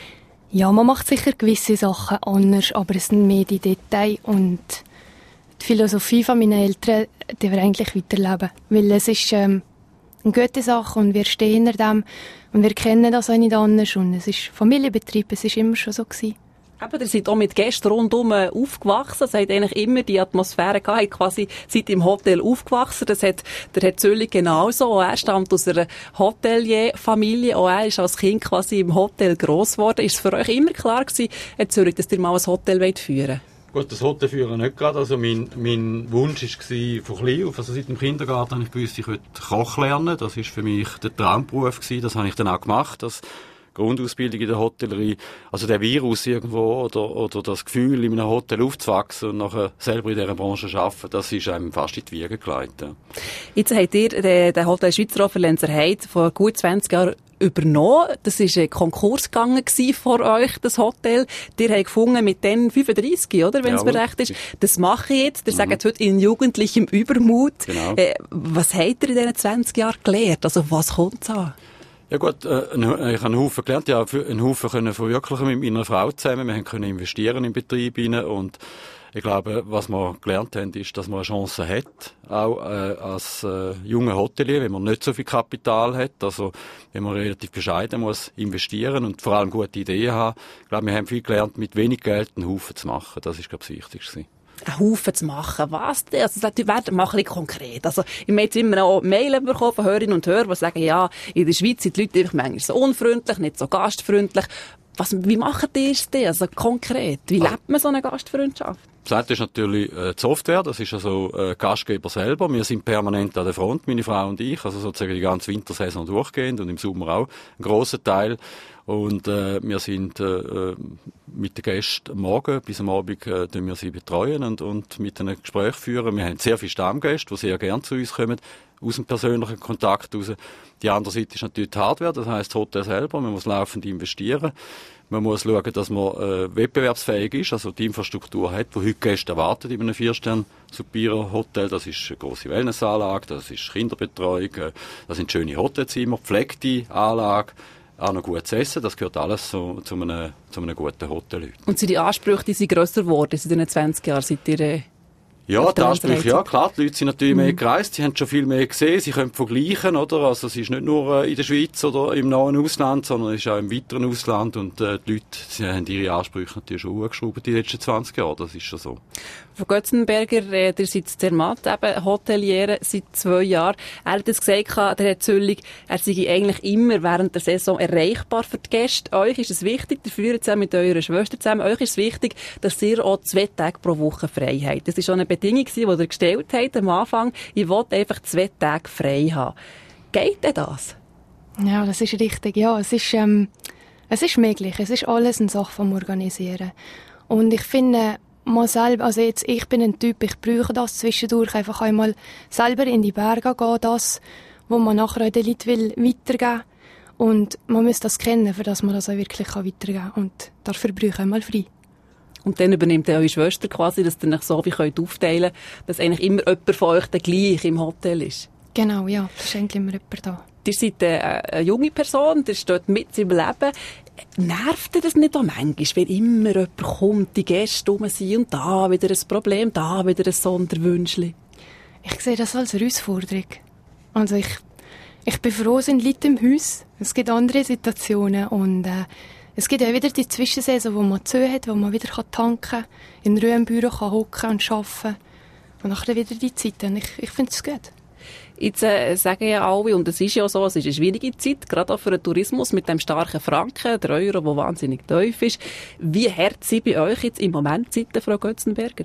N: Ja, man macht sicher gewisse Sachen anders, aber es sind mehr die Details und die Philosophie von meinen Eltern, die wir eigentlich weiterleben. Weil es ist ähm, eine gute Sache und wir stehen hinter dem und wir kennen das auch nicht anders und es ist Familienbetrieb, es ist immer schon so gewesen.
B: Aber ihr seid auch mit Gästen rundum aufgewachsen, es hat eigentlich immer die Atmosphäre gehabt, habt quasi seid im Hotel aufgewachsen, das hat der Herr Zöllig genauso, auch er stammt aus einer Hotelierfamilie, auch er ist als Kind quasi im Hotel gross geworden. Ist es für euch immer klar gewesen, Herr Zöllig, dass ihr mal ein Hotel führen wollt?
M: Gut, das Hotel führen nicht gerade. Also mein, mein Wunsch war von klein auf, also seit dem Kindergarten habe ich gewusst, ich will Koch lernen. Das war für mich der Traumberuf gewesen. Das habe ich dann auch gemacht. Das Grundausbildung in der Hotellerie. Also der Virus irgendwo oder, oder das Gefühl, in einem Hotel aufzuwachsen und nachher selber in dieser Branche zu arbeiten, das ist einem fast in die Wiege gelegt. Ja.
B: Jetzt habt ihr den, den Hotel Schweizerhofer Lenzerheide vor gut zwanzig Jahren übernommen. Das war ein Konkurs gegangen vor euch, das Hotel. Ihr habt gefunden mit den fünfunddreissig, oder? Wenn es mir recht ist. Das mache ich jetzt. Ihr mhm. sagt heute in jugendlichem Übermut.
M: Genau.
B: Äh, was habt ihr in diesen zwanzig Jahren gelernt? Also was kommt es an?
M: Ja gut, äh, ich habe einen Haufen gelernt, ja, einen Haufen können verwirklichen mit meiner Frau zusammen. Wir können investieren im Betrieb rein und ich glaube, was wir gelernt haben, ist, dass man eine Chance hat, auch äh, als äh, junger Hotelier, wenn man nicht so viel Kapital hat, also wenn man relativ bescheiden muss investieren und vor allem gute Ideen haben. Ich glaube, wir haben viel gelernt, mit wenig Geld einen Haufen zu machen. Das ist, glaube ich, das Wichtigste.
B: Einen Haufen zu machen. Was denn? Also, das werden mal ein bisschen konkret. Also, ich habe jetzt immer auch Mails bekommen von Hörerinnen und Hörern, die sagen, ja, in der Schweiz sind die Leute einfach manchmal so unfreundlich, nicht so gastfreundlich. Was, wie machen die es denn? Also, konkret? Wie
M: also,
B: lebt man so eine Gastfreundschaft?
M: Das eine ist natürlich äh, die Software, das ist also äh, Gastgeber selber. Wir sind permanent an der Front, meine Frau und ich, also sozusagen die ganze Wintersaison durchgehend und im Sommer auch ein grosser Teil. Und äh, wir sind äh, mit den Gästen am Morgen bis am Abend äh, wir sie betreuen und, und mit einem Gespräch führen. Wir haben sehr viele Stammgäste, die sehr gerne zu uns kommen, aus dem persönlichen Kontakt raus. Die andere Seite ist natürlich die Hardware, das heisst das Hotel selber. Man muss laufend investieren. Man muss schauen, dass man äh, wettbewerbsfähig ist, also die Infrastruktur hat, die heute Gäste erwarten in einem Vier-Sterne-Superior-Hotel. Das ist eine grosse Wellnessanlage, das ist Kinderbetreuung, äh, das sind schöne Hotelzimmer, gepflegte Anlage, auch noch gutes Essen, das gehört alles so, zu, einem, zu einem guten Hotel.
B: Und sind die Ansprüche, die sind grösser geworden in den zwanzig Jahren, seit ihr äh,
M: Ja, die Ansprüche, ja, klar, die Leute sind natürlich mhm. mehr gereist, sie haben schon viel mehr gesehen, sie können vergleichen, oder? Also, es ist nicht nur äh, in der Schweiz oder im nahen Ausland, sondern es ist auch im weiteren Ausland und äh, die Leute, sie haben ihre Ansprüche natürlich schon hochgeschraubt die letzten zwanzig Jahre, das ist schon so.
B: Frau Götzenberger, äh, ihr seid Zermatt, eben Hotelier seit zwei Jahren. Er hat es gesagt, der Herr Zöllig, er sei eigentlich immer während der Saison erreichbar für die Gäste. Euch ist es wichtig, ihr führt zusammen mit eurer Schwester zusammen, euch ist es wichtig, dass ihr auch zwei Tage pro Woche frei habt. Das ist schon eine Bedingung, die ihr gestellt habt am Anfang. Ich wollte einfach zwei Tage frei haben. Geht denn das?
N: Ja, das ist richtig. Ja, es ist, ähm, es ist möglich. Es ist alles eine Sache vom Organisieren. Und ich finde, mal selber, also jetzt, ich bin ein Typ, ich brauche das zwischendurch einfach einmal selber in die Berge gehen, das, wo man nachher den Leuten will, weitergeben will. Und man muss das kennen, für dass man das auch wirklich weitergeben kann. Und dafür brauche ich einmal frei.
B: Und dann übernimmt eure Schwester quasi, dass ihr euch so wie könnt aufteilen könnt, dass eigentlich immer jemand von euch der gleich im Hotel ist.
N: Genau, ja, das ist eigentlich immer jemand da.
B: Ihr seid eine, eine junge Person, ihr steht mit im Leben. Nervt ihr das nicht auch manchmal, wenn immer jemand kommt, die Gäste rum sind und da wieder ein Problem, da wieder ein Sonderwünschchen?
N: Ich sehe das als Herausforderung. Also ich, ich bin froh, sind Leute im Haus. Es gibt andere Situationen und äh, es gibt auch wieder die Zwischensaison, wo man zu hat, wo man wieder tanken kann, in Ruhe im Büro kann hocken und arbeiten. Und nachher wieder die Zeit. Und ich, ich finde es gut.
B: Jetzt äh, sagen ja alle, und es ist ja so, es ist eine schwierige Zeit, gerade auch für den Tourismus mit dem starken Franken, der Euro, der wahnsinnig tief ist. Wie hart sind bei euch jetzt im Moment die Zeiten, Frau Götzenberger?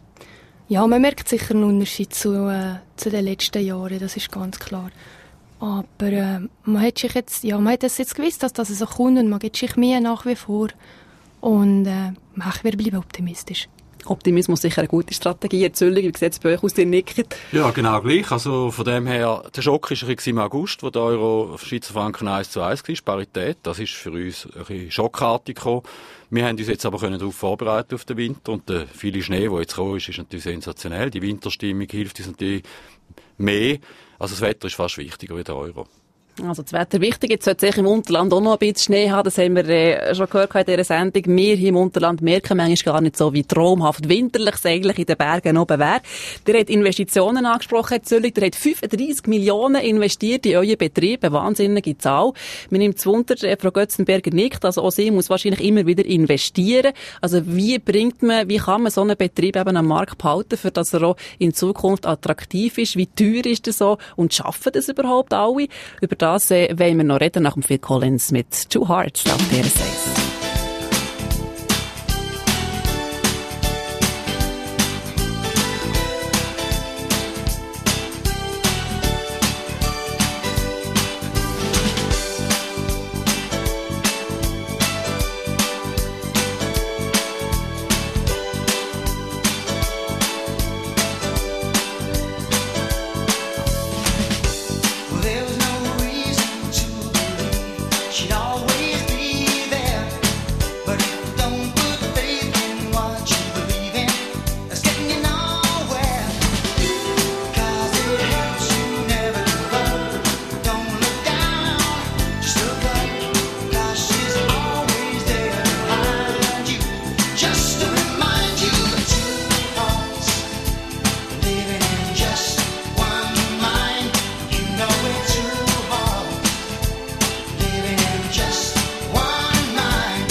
N: Ja, man merkt sicher einen Unterschied zu, äh, zu den letzten Jahren, das ist ganz klar. Aber äh, man hat sich jetzt, ja, man hat das jetzt gewusst, dass das so kommt und man gibt sich mehr nach wie vor. Und äh, wir bleiben optimistisch.
B: Optimismus sicher eine gute Strategie. Herr Zöllig, wie sieht es bei euch aus, ihr nickt?
M: Ja, genau gleich. Also von dem her, der Schock war ein bisschen im August, wo der Euro Schweizer Franken eins zu eins war, Parität. Das ist für uns ein bisschen schockartig gekommen. Wir haben uns jetzt aber darauf vorbereiten auf den Winter und der viele Schnee, der jetzt gekommen ist, ist natürlich sensationell. Die Winterstimmung hilft uns natürlich mehr. Also das Wetter ist fast wichtiger wie der Euro.
B: Also das Wetter wichtig, jetzt sollte es im Unterland auch noch ein bisschen Schnee haben, das haben wir äh, schon gehört in dieser Sendung. Wir hier im Unterland merken manchmal gar nicht so, wie traumhaft winterlich es eigentlich in den Bergen oben wäre. Ihr habt Investitionen angesprochen, Herr Züllig, ihr habt fünfunddreissig Millionen investiert in euren Betrieb, eine wahnsinnige Zahl. Mir nimmt es Wunder, äh, Frau Götzenberger nickt, also auch sie muss wahrscheinlich immer wieder investieren. Also wie bringt man, wie kann man so einen Betrieb eben am Markt behalten, für dass er auch in Zukunft attraktiv ist? Wie teuer ist er so? Und schaffen das überhaupt alle? Über das äh, wollen wir noch reden nach dem Phil Collins mit Two Hearts auf D R S eins.
E: There was no reason to believe she'd always be there. But if you don't put faith in what you believe in, that's getting you nowhere. 'Cause it helps you never give up. Don't look down, just look up. 'Cause she's always there behind you, just to remind you that two hearts living in just one mind. You know it's too hard living in just one mind.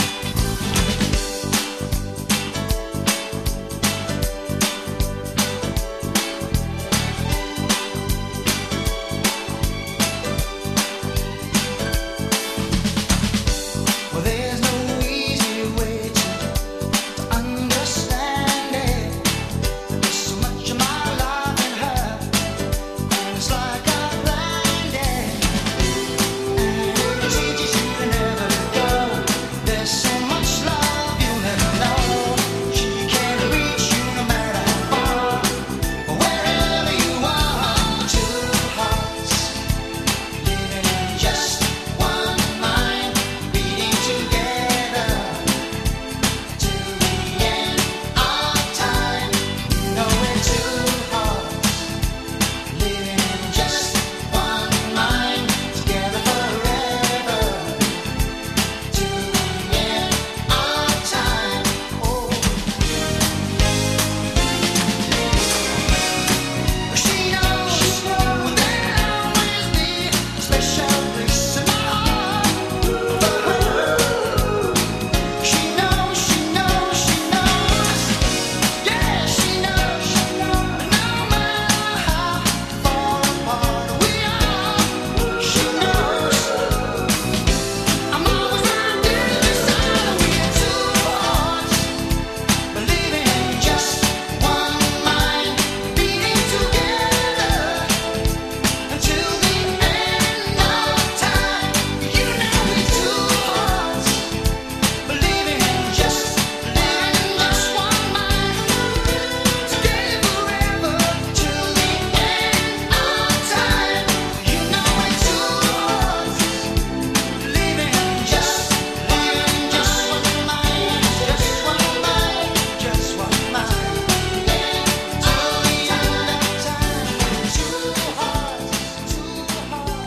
E: Well, there's no easy way to understand it. There's so much of my life in her, and it's like I'm blinded. And it teaches you to never let go. There's so much love you'll never know. She can't reach you no matter how far, wherever you are. Two hearts living in just one mind, beating together till the end of time. You know we're two hearts living in just one mind, together forever till the end of time. Oh, she knows there'll always be a special place in my heart for her. She knows, she knows, she knows. Yeah, she knows, she knows. No matter how far apart we are, she knows. I'm always right there beside her. We're two hearts, believing in just one mind, beating together until the end of time. You know we're two hearts, believing in just, living in just one mind, together forever till the end of time. You know we're two hearts, believing in just, living in just one mind, just one mind, just one mind, till the end of time. Two hearts, two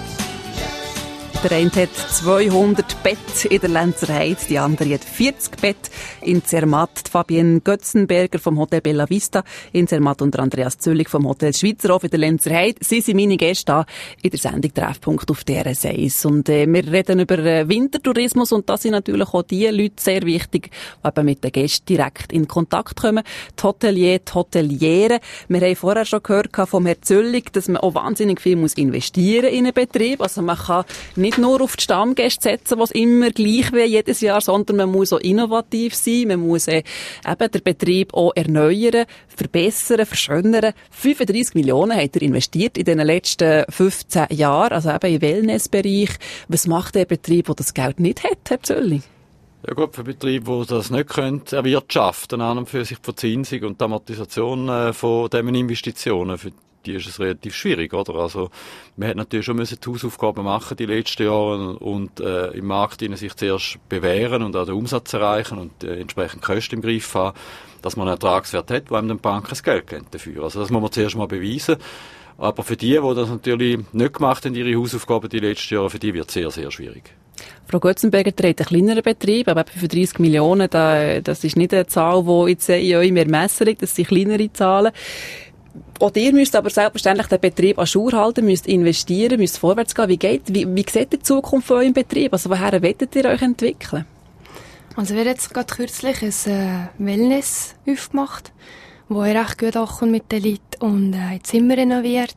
E: hearts.
B: Der eine hat zweihundert Bett in der Lenzerheide, die andere hat vierzig Bett in Zermatt. Die Fabienne Götzenberger vom Hotel Bella Vista in Zermatt und der Andreas Züllig vom Hotel Schweizerhof in der Lenzerheide. Sie sind meine Gäste hier in der Sendung Treffpunkt auf D R S eins. Und äh, wir reden über äh, Wintertourismus und da sind natürlich auch die Leute sehr wichtig, die eben mit den Gästen direkt in Kontakt kommen. Die Hotelier, die Hoteliere. Wir haben vorher schon gehört vom Herrn Züllig, dass man auch wahnsinnig viel muss investieren in einen Betrieb. Also man kann nicht nur auf die Stammgäste setzen, was immer gleich wie jedes Jahr, sondern man muss auch innovativ sein. Man muss äh, eben den Betrieb auch erneuern, verbessern, verschönern. fünfunddreissig Millionen hat er investiert in den letzten fünfzehn Jahren, also eben im Wellnessbereich. Was macht der Betrieb, der das Geld nicht hat, Herr Züllig?
M: Ja gut, für Betriebe, die das nicht können, erwirtschaften an und für sich die Verzinsung und die Amortisation äh, von diesen Investitionen, für die ist es relativ schwierig, oder? Also, man hat natürlich schon müssen die Hausaufgaben machen die letzten Jahre und äh, im Markt sich zuerst bewähren und auch den Umsatz erreichen und äh, entsprechend Kosten im Griff haben, dass man einen Ertragswert hat, wo einem den Banken das Geld geben dafür. Also das muss man zuerst mal beweisen. Aber für die, die das natürlich nicht gemacht haben, ihre Hausaufgaben die letzten Jahre, für die wird es sehr, sehr schwierig.
B: Frau Götzenberger trägt einen kleineren Betrieb, aber für dreißig Millionen, da, das ist nicht eine Zahl, die jetzt in eurem Ermessen liegt, das sind kleinere Zahlen. Auch ihr müsst aber selbstverständlich den Betrieb an Schur halten, müsst investieren, müsst vorwärts gehen. Wie geht, wie, wie sieht die Zukunft von eurem Betrieb? Also woher wollt ihr euch entwickeln?
N: Also wir haben jetzt gerade kürzlich ein äh, Wellness aufgemacht, wo er recht gut ankommt mit den Leuten und äh, Zimmer renoviert.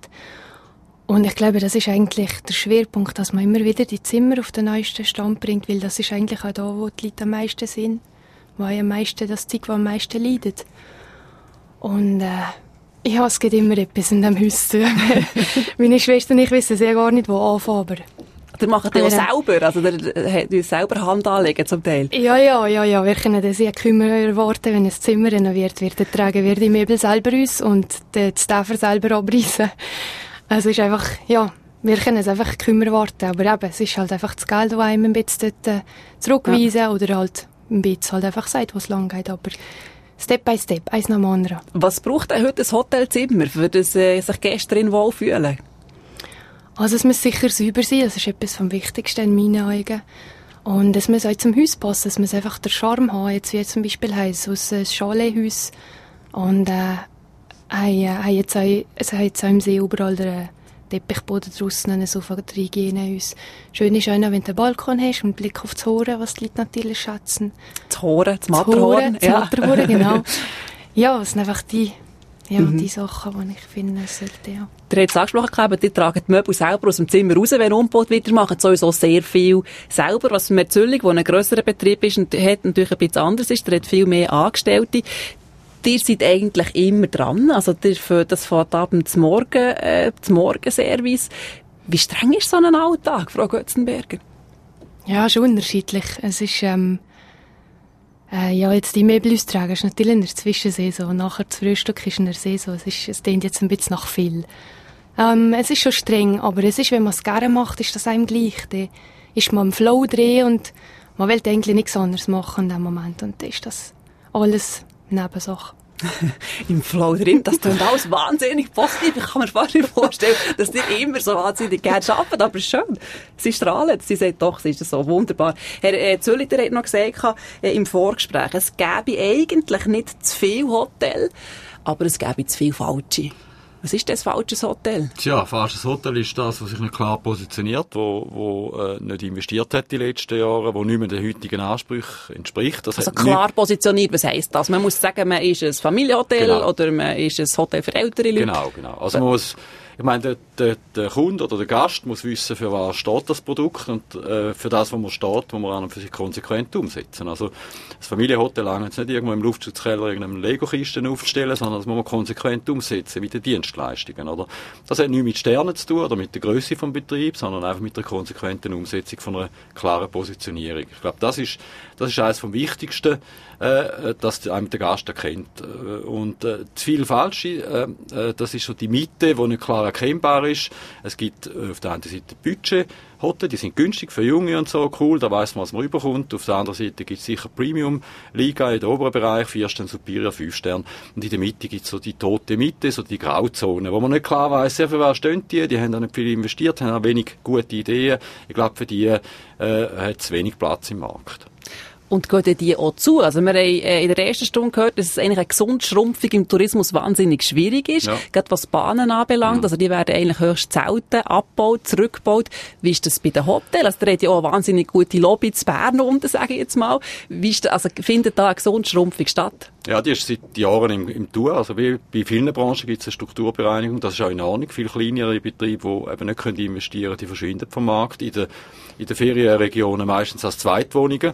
N: Und ich glaube, das ist eigentlich der Schwerpunkt, dass man immer wieder die Zimmer auf den neuesten Stand bringt, weil das ist eigentlich auch da, wo die Leute am meisten sind, wo am meisten das Zeug, was am meisten leidet. Und äh, ja, es geht immer etwas in diesem Haus zu. Meine Schwester und ich wissen sehr gar nicht, wo anfangen, aber...
B: Ihr macht ja auch selber, also ihr, ihr selber Hand anlegen zum Teil?
N: Ja, ja, ja, ja, wir können das sehr kümmern erwarten, wenn ein Zimmer renoviert wird, dann tragen wir die Möbel selber aus und den Staffer selber abreißen. Also es ist einfach, ja, wir können es einfach kümmern warten, aber eben, es ist halt einfach das Geld, das einem ein bisschen dort äh, zurückweisen ja. oder halt ein bisschen halt einfach sagt, wo es lang geht, aber Step by Step, eins nach dem anderen.
B: Was braucht denn heute ein Hotelzimmer, für das äh, sich Gäste drin wohlfühlen?
N: Also es muss sicher sauber sein, das ist etwas vom Wichtigsten in meinen Augen. Und es muss auch zum Haus passen, es muss einfach den Charme haben, jetzt wie zum Beispiel heisst es ein Chalethaus. Und äh, haben jetzt auch, es hat jetzt auch im See überall den Teppichboden draussen, ein Sofa, der Hygienehaus. Schön ist auch noch, wenn du einen Balkon hast und einen Blick auf das Horen, was die Leute natürlich schätzen.
B: Das Horen, das Matterhorn.
N: Das Matterhorn, genau. Ja, das sind einfach die... Ja, mhm. die Sachen, die ich finde, sollte, ja.
B: Ihr habt es angesprochen, ihr tragt die Möbel selber aus dem Zimmer raus, wenn Umbau wieder machen. Sowieso sehr viel selber, was für Züllig, wo ein grösserer Betrieb ist und hat natürlich ein bisschen anders ist. Der hat viel mehr Angestellte. Ihr seid eigentlich immer dran. Also, ihr, das fährt abends Morgen, äh, das Morgenservice. Wie streng ist so ein Alltag, Frau Götzenberger?
N: Ja, schon unterschiedlich. Es ist, ähm, Äh, ja, jetzt die Möbel austragen ist natürlich in der Zwischensaison. Nachher das Frühstück ist in der Saison. Es, ist, es klingt jetzt ein bisschen nach viel. Ähm, es ist schon streng, aber es ist, wenn man es gerne macht, ist das einem gleich. Dann ist man im Flow drin und man will eigentlich nichts anderes machen in dem Moment. Und dann ist das alles Nebensache.
B: Im Flow drin, das klingt alles wahnsinnig positiv. Ich kann mir fast nicht vorstellen, dass ihr immer so wahnsinnig gerne arbeitet, aber schön. Sie strahlen. Sie sagt doch, es ist so wunderbar. Herr äh, Zülliter hat noch gesagt äh, im Vorgespräch, es gäbe eigentlich nicht zu viel Hotel, aber es gäbe zu viel falsche. Was ist das falsches Hotel?
M: Tja, falsches Hotel ist das, was sich nicht klar positioniert, wo, wo äh, nicht investiert hat die letzten Jahre, wo nicht mehr den heutigen Ansprüchen entspricht. Das
B: also
M: hat
B: klar
M: nicht...
B: positioniert, was heisst das? Man muss sagen, man ist ein Familienhotel
M: genau.
B: oder man ist ein Hotel für ältere Leute?
M: Genau, genau. Also man muss, ich meine, der, der, der Kunde oder der Gast muss wissen, für was steht das Produkt und äh, für das, wo man steht, wo man an und für sich konsequent umsetzen. Also das Familienhotel langt jetzt nicht irgendwo im Luftschutzkeller irgendeinem Lego-Kisten aufzustellen, sondern das muss man konsequent umsetzen, wie die Dienstleistungen. Oder? Das hat nichts mit Sternen zu tun oder mit der Grösse des Betriebs, sondern einfach mit der konsequenten Umsetzung von einer klaren Positionierung. Ich glaube, das ist, das ist eines vom Wichtigsten, äh, dass einem der Gast erkennt. Und äh, zu viel Falsche, äh, das ist so die Mitte, die nicht klar erkennbar ist. Es gibt äh, auf der einen Seite Budget-Hotel, die sind günstig für Junge und so, cool, da weiss man, was man rüberkommt. Auf der anderen Seite gibt es sicher Premium-Liga in den oberen Bereich, vier Sterne, Superior, fünf Sterne. Und in der Mitte gibt es so die tote Mitte, so die Grauzone, wo man nicht klar weiss, sehr für was stehen die, die haben auch nicht viel investiert, haben auch wenig gute Ideen. Ich glaube, für die äh, hat es wenig Platz im Markt.
B: Und gehen die auch zu? Also wir haben in der ersten Stunde gehört, dass es eigentlich eine gesunde Schrumpfung im Tourismus wahnsinnig schwierig ist. Ja. Gerade was Bahnen anbelangt. Mhm. Also die werden eigentlich höchst selten abgebaut, zurückgebaut. Wie ist das bei den Hotels? Also da hat ja auch eine wahnsinnig gute Lobby zu Bern unten, sage ich jetzt mal. Wie ist das, also findet da eine gesunde Schrumpfung statt?
M: Ja, die ist seit Jahren im, im Tour. Also wie bei vielen Branchen gibt es eine Strukturbereinigung. Das ist auch in Ordnung. Viele kleinere Betriebe, die eben nicht können investieren, die verschwinden vom Markt. In den, in den Ferienregionen meistens als Zweitwohnungen.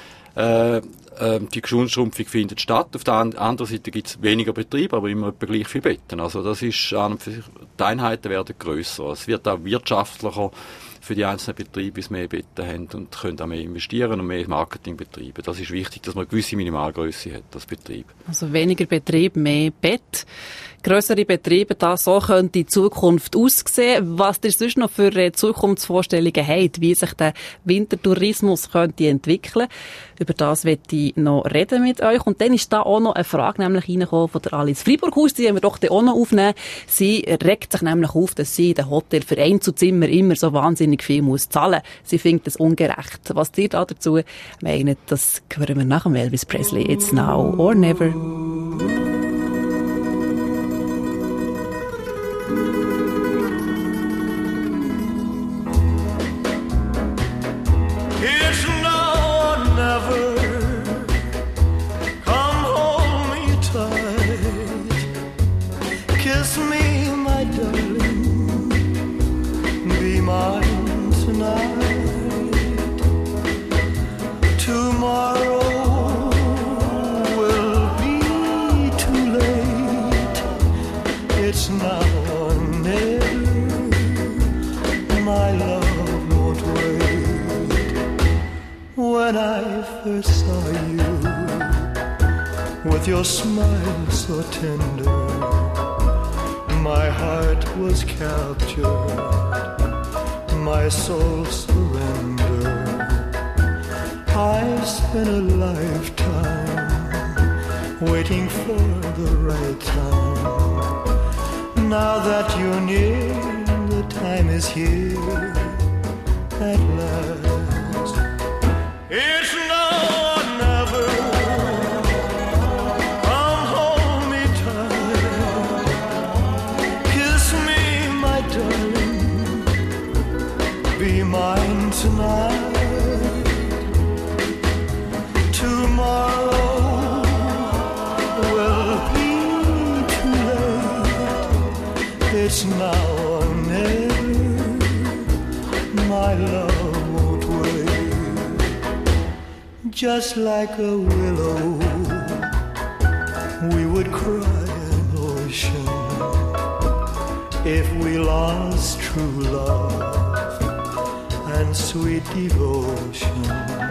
M: Äh, äh, die Geschrumpfung findet statt. Auf der anderen Seite gibt es weniger Betriebe, aber immer etwa gleich viele Betten. Also das ist an und für sich, die Einheiten werden grösser. Es wird auch wirtschaftlicher. für die einzelnen Betriebe, bis mehr Betten haben und können auch mehr investieren und mehr Marketing betreiben. Das ist wichtig, dass man eine gewisse Minimalgröße hat, das Betrieb.
B: Also weniger Betrieb, mehr Bett. Grössere Betriebe, da so könnte die Zukunft aussehen. Was ihr sonst noch für äh, Zukunftsvorstellungen habt, wie sich der Wintertourismus könnte entwickeln, über das möchte ich noch reden mit euch. Und dann ist da auch noch eine Frage nämlich reingekommen von der Alice Fribourghaus, die haben wir doch dann auch noch aufnehmen. Sie regt sich nämlich auf, dass sie in dem Hotel für Einzelzimmer immer so wahnsinnig viel muss zahlen. Sie findet das ungerecht. Was ihr da dazu meint, das hören wir nach dem Elvis Presley. It's now or never.
L: It's now or never. Come hold me tight. Kiss me, my darling. Be mine tonight. Tomorrow will be too late. It's now or never. My love won't wait. When I first saw you, with your smile so tender, my heart was captured, my soul surrendered. I spent a lifetime waiting for the right time. Now that you're near, the time is here at last. It's now or never. Come hold me tight. Kiss me, my darling. Be mine tonight. Tomorrow will be too late. It's now or never. My love won't wait. Just like a willow, we would cry an ocean if we lost true love and sweet devotion.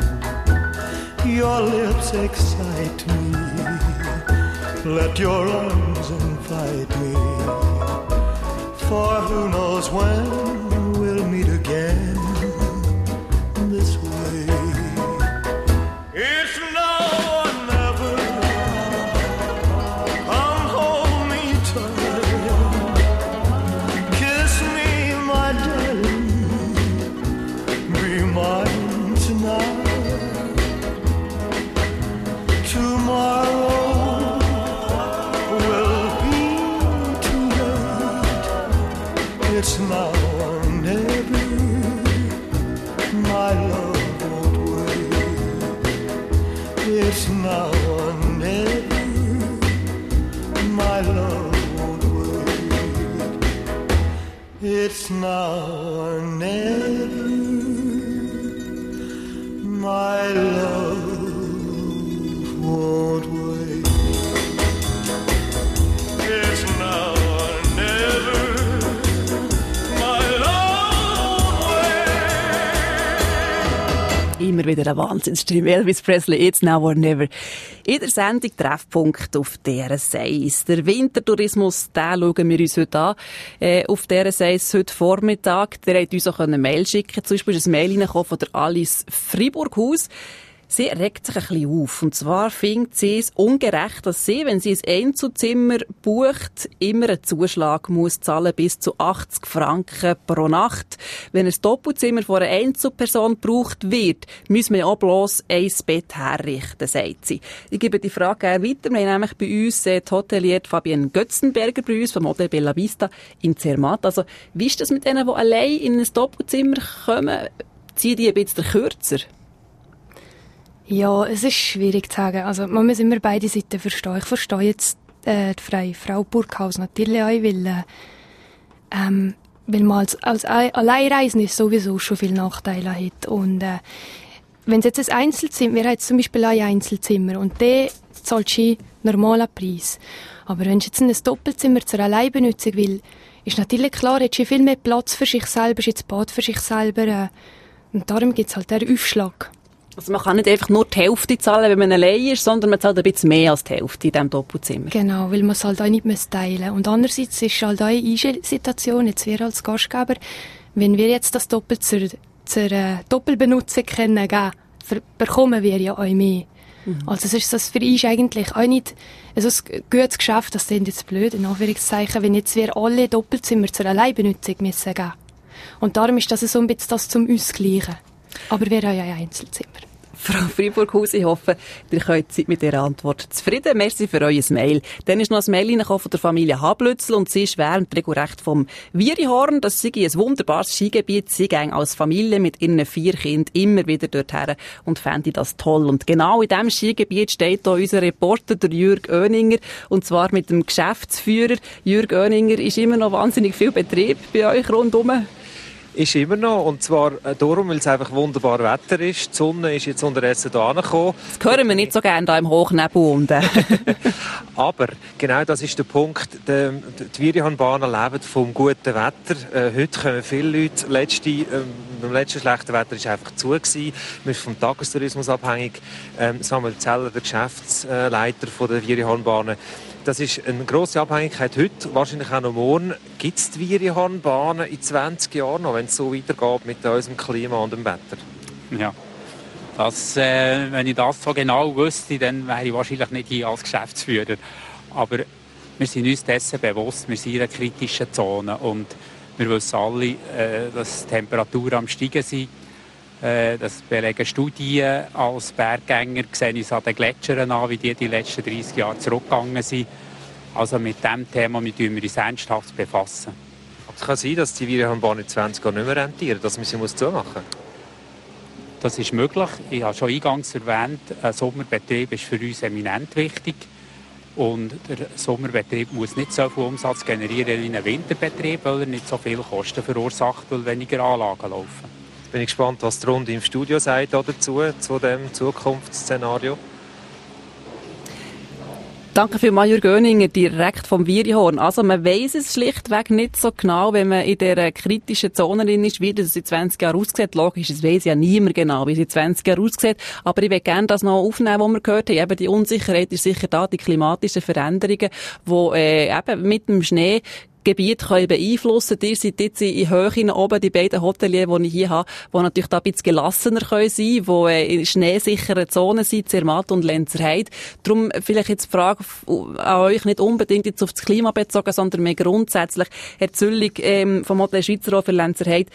L: Your lips excite me, let your arms invite me, for who knows when we'll meet again this way. It's now or never. Come hold me tight. Kiss me, my darling. Be mine tonight. Tomorrow will be too late. It's now or never. My love won't wait. It's now or never. My love won't wait. It's now or never. My love won't wait. It's now or never. My love won't wait.
B: Immer wieder ein Wahnsinnsstimme. Elvis Presley, It's now or never. In der Sendung Treffpunkt auf D R S eins. Der Wintertourismus, den schauen wir uns heute an. Äh, auf D R S eins heute Vormittag. Der hat uns auch eine Mail schicken. Zum Beispiel ist ein Mail reingekommen von der Alice Fribourghaus. Sie regt sich ein bisschen auf. Und zwar findet sie es ungerecht, dass sie, wenn sie ein Einzelzimmer bucht, immer einen Zuschlag muss zahlen bis zu achtzig Franken pro Nacht. Wenn ein Doppelzimmer von einer Einzelperson gebraucht wird, muss man ja auch bloss ein Bett herrichten, sagt sie. Ich gebe die Frage gerne weiter. Wir haben nämlich bei uns äh, die Hotelier Fabienne Götzenberger bei uns vom Hotel Bella Vista in Zermatt. Also, wie ist das mit denen, die allein in ein Doppelzimmer kommen? Ziehen die ein bisschen kürzer?
N: Ja, es ist schwierig zu sagen. Also, man muss immer beide Seiten verstehen. Ich verstehe jetzt äh, die Freie Frau Burghaus natürlich auch, weil, äh, ähm, weil man als, als Alleinreisende sowieso schon viele Nachteile hat. Und äh, wenn es jetzt ein Einzelzimmer, wir haben jetzt zum Beispiel ein Einzelzimmer und der zahlt schon einen normalen Preis. Aber wenn ich jetzt ein Doppelzimmer zur Alleinbenutzung will, ist natürlich klar, jetzt ist viel mehr Platz für sich selber, ist jetzt Bad für sich selber. Äh, und darum gibt es halt den Aufschlag.
B: Also man kann nicht einfach nur die Hälfte zahlen, wenn man allein ist, sondern man zahlt ein bisschen mehr als die Hälfte in diesem Doppelzimmer.
N: Genau, weil man es halt auch nicht teilen muss. Und andererseits ist halt auch eine Situation, jetzt wir als Gastgeber, wenn wir jetzt das Doppel zur, zur äh, Doppelbenutzung können geben, ver- bekommen wir ja auch mehr. Mhm. Also es ist das für uns eigentlich auch nicht also ein gutes Geschäft, das klingt jetzt blöd, in Anführungszeichen, wenn jetzt wir alle Doppelzimmer zur Alleinbenutzung müssen geben. Und darum ist das so ein bisschen das zum Ausgleichen. Aber wir haben ja ein Einzelzimmer.
B: Frau Freiburghaus, ich hoffe, ihr seid mit dieser Antwort zufrieden. Merci für euer Mail. Dann ist noch ein Mail reingekommen von der Familie Hablützel und sie schwärmt regelrecht vom Wierihorn. Das sei ein wunderbares Skigebiet. Sie gehen als Familie mit ihren vier Kindern immer wieder dorthin und fände das toll. Und genau in diesem Skigebiet steht hier unser Reporter, der Jürg Oeninger, und zwar mit dem Geschäftsführer. Jürg Oeninger, ist immer noch wahnsinnig viel Betrieb bei euch rundherum?
C: Ist immer noch, und zwar darum, weil es einfach wunderbar Wetter ist. Die Sonne ist jetzt unterdessen hier angekommen.
B: Das hören wir nicht so gerne hier im Hochnebel unten.
C: Aber genau das ist der Punkt. Die, die Wierihornbahnen leben vom guten Wetter. Äh, heute kommen viele Leute. Letzte, ähm, beim letzten schlechten Wetter war es einfach zu gewesen. Man ist vom Tagestourismus abhängig. Ähm, Samuel Zeller, der Geschäftsleiter der Wierihornbahnen. Das ist eine grosse Abhängigkeit heute, wahrscheinlich auch noch morgen. Gibt es die Wierihornbahnen in zwanzig Jahren noch, wenn es so weitergeht mit unserem Klima und dem Wetter?
D: Ja, das, äh, wenn ich das so genau wüsste, dann wäre ich wahrscheinlich nicht hier als Geschäftsführer. Aber wir sind uns dessen bewusst, wir sind in einer kritischen Zone und wir wissen alle, äh, dass die Temperaturen am Steigen sind. Äh, das belegen Studien. Als Berggänger sehe ich es an den Gletschern an, wie die die letzten dreissig Jahre zurückgegangen sind. Also mit diesem Thema müssen wir uns ernsthaft befassen.
C: Es kann sein, dass die Wierihornbahn in zwanzig Jahren nicht mehr rentieren, dass man sie muss zumachen muss?
D: Das ist möglich. Ich habe schon eingangs erwähnt, ein Sommerbetrieb ist für uns eminent wichtig. Und der Sommerbetrieb muss nicht so viel Umsatz generieren wie ein Winterbetrieb, weil er nicht so viele Kosten verursacht, weil weniger Anlagen laufen.
C: Bin ich gespannt, was die Runde im Studio sagt dazu, zu dem Zukunftsszenario.
B: Danke vielmals, Jürg Oeninger, direkt vom Wierihorn. Also man weiss es schlichtweg nicht so genau, wenn man in dieser kritischen Zone drin ist, wie das in zwanzig Jahren aussieht. Logisch, es weiss ja niemand genau, wie es in zwanzig Jahren aussieht. Aber ich will gerne das noch aufnehmen, was wir gehört haben. Eben die Unsicherheit ist sicher da, die klimatischen Veränderungen, die äh, eben mit dem Schnee Gebiet können beeinflussen. Ihr seid jetzt in Höhe oben, die beiden Hoteliers, die ich hier habe, die natürlich da ein bisschen gelassener können sein, die äh, in schneesicheren Zonen sind, Zermatt und Lenzerheide. Darum vielleicht jetzt die Frage an euch nicht unbedingt jetzt auf das Klima bezogen, sondern mehr grundsätzlich. Herr Züllig ähm, vom Hotel Schweizerhof für Lenzerheide,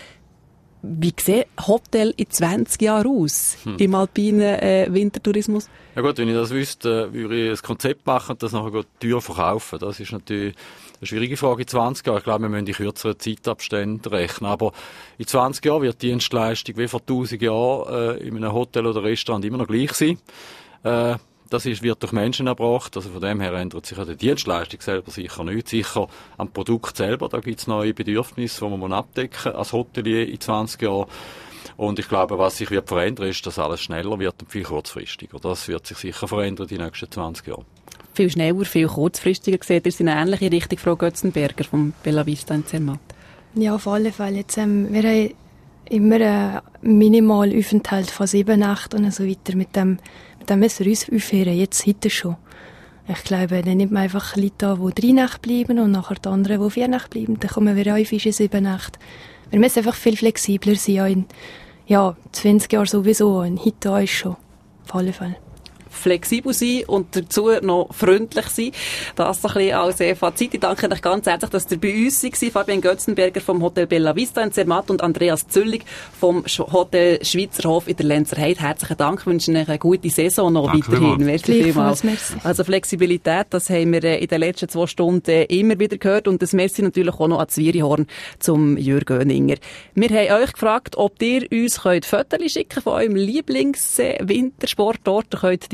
B: wie sieht Hotel in zwanzig Jahren aus hm. im alpinen äh, Wintertourismus?
M: Ja gut, wenn ich das wüsste, würde ich ein Konzept machen und das nachher teuer verkaufen. Das ist natürlich eine schwierige Frage in zwanzig Jahren. Ich glaube, wir müssen die kürzeren Zeitabstände rechnen. Aber in zwanzig Jahren wird die Dienstleistung wie vor tausend Jahren äh, in einem Hotel oder Restaurant immer noch gleich sein. Äh, Das ist, wird durch Menschen erbracht, also von dem her ändert sich an der Dienstleistung selber sicher nichts. Sicher am Produkt selber, da gibt es neue Bedürfnisse, die man abdecken muss als Hotelier in zwanzig Jahren. Und ich glaube, was sich wird verändern, ist, dass alles schneller wird und viel kurzfristiger. Das wird sich sicher verändern in den nächsten zwanzig Jahren.
B: Viel schneller, viel kurzfristiger. Seht ihr in eine ähnliche Richtung, Frau Götzenberger vom Bella Vista in Zermatt?
N: Ja, auf alle Fälle. Jetzt, ähm, wir haben immer einen Minimalaufenthalt von sieben Nächten und so weiter. Mit dem, mit dem müssen wir uns aufhören, jetzt heute schon. Ich glaube, dann nimmt man einfach Leute an, die drei Nächte bleiben und nachher die anderen, die vier Nächte bleiben. Dann kommen wir auf sieben Nächte. Wir müssen einfach viel flexibler sein. Ja, in ja, zwanzig Jahren sowieso. Und heute auch schon. Auf alle Fälle.
B: Flexibel sein und dazu noch freundlich sein. Das so ein bisschen als Fazit. Ich danke euch ganz herzlich, dass ihr bei uns seid. Fabian Götzenberger vom Hotel Bella Vista in Zermatt und Andreas Züllig vom Hotel Schweizerhof in der Lenzerheide. Herzlichen Dank. Ich wünsche euch eine gute Saison noch danke weiterhin. Merci vielmals. Also Flexibilität, das haben wir in den letzten zwei Stunden immer wieder gehört und das Merci natürlich auch noch an das Wierihorn zum Jürg Oeninger. Wir haben euch gefragt, ob ihr uns Fotos schicken könnt von eurem Lieblings-Wintersportort. Ihr könnt die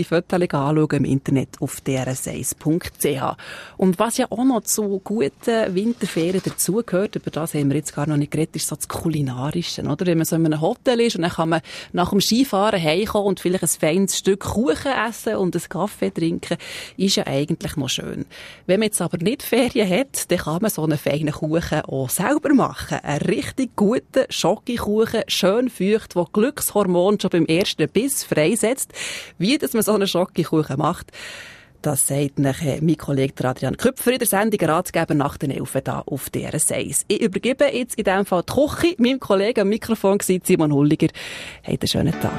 B: Fotos anschauen im Internet auf d r s eins punkt c h. Und was ja auch noch zu guten Winterferien dazugehört, über das haben wir jetzt gar noch nicht geredet, ist so das Kulinarische, oder? Wenn man so in einem Hotel ist und dann kann man nach dem Skifahren heimkommen und vielleicht ein feines Stück Kuchen essen und einen Kaffee trinken, ist ja eigentlich noch schön. Wenn man jetzt aber nicht Ferien hat, dann kann man so einen feinen Kuchen auch selber machen. Einen richtig guten Schokokuchen, schön feucht, der Glückshormon schon beim ersten Biss freisetzt. Wie dass man so einen Schokokuchen macht, das sagt nachher mein Kollege Adrian Küpfer in der Sendung Ratgeber nach den Elfen da auf D R S eins. Ich übergebe jetzt in diesem Fall die Küche. Meinem Kollegen am Mikrofon war Simon Hulliger. Habt einen schönen Tag.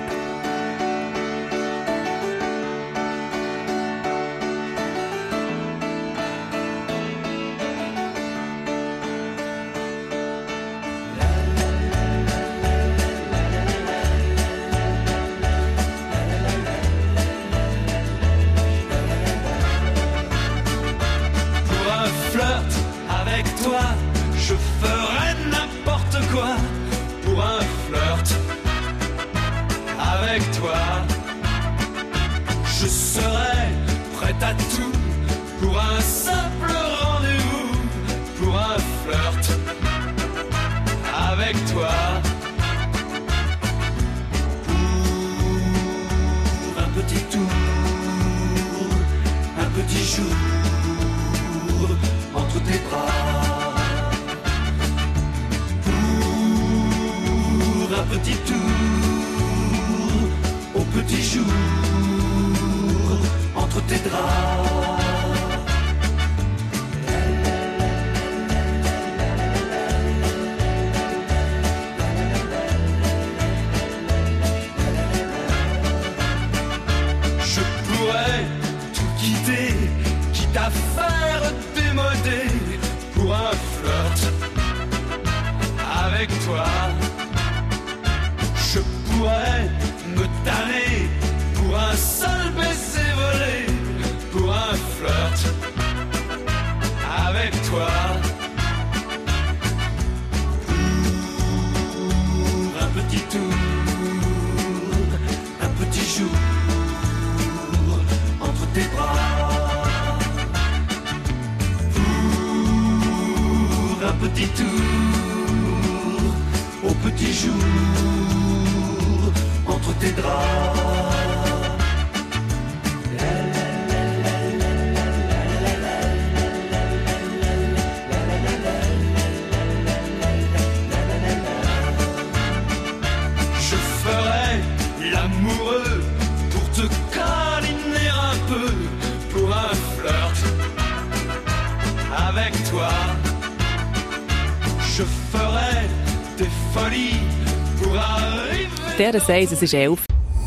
B: D R S eins, es ist elf.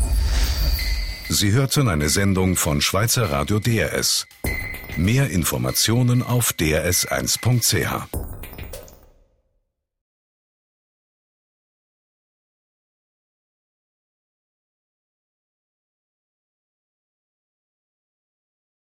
A: Sie hörten eine Sendung von Schweizer Radio D R S. Mehr Informationen auf d r s eins punkt c h.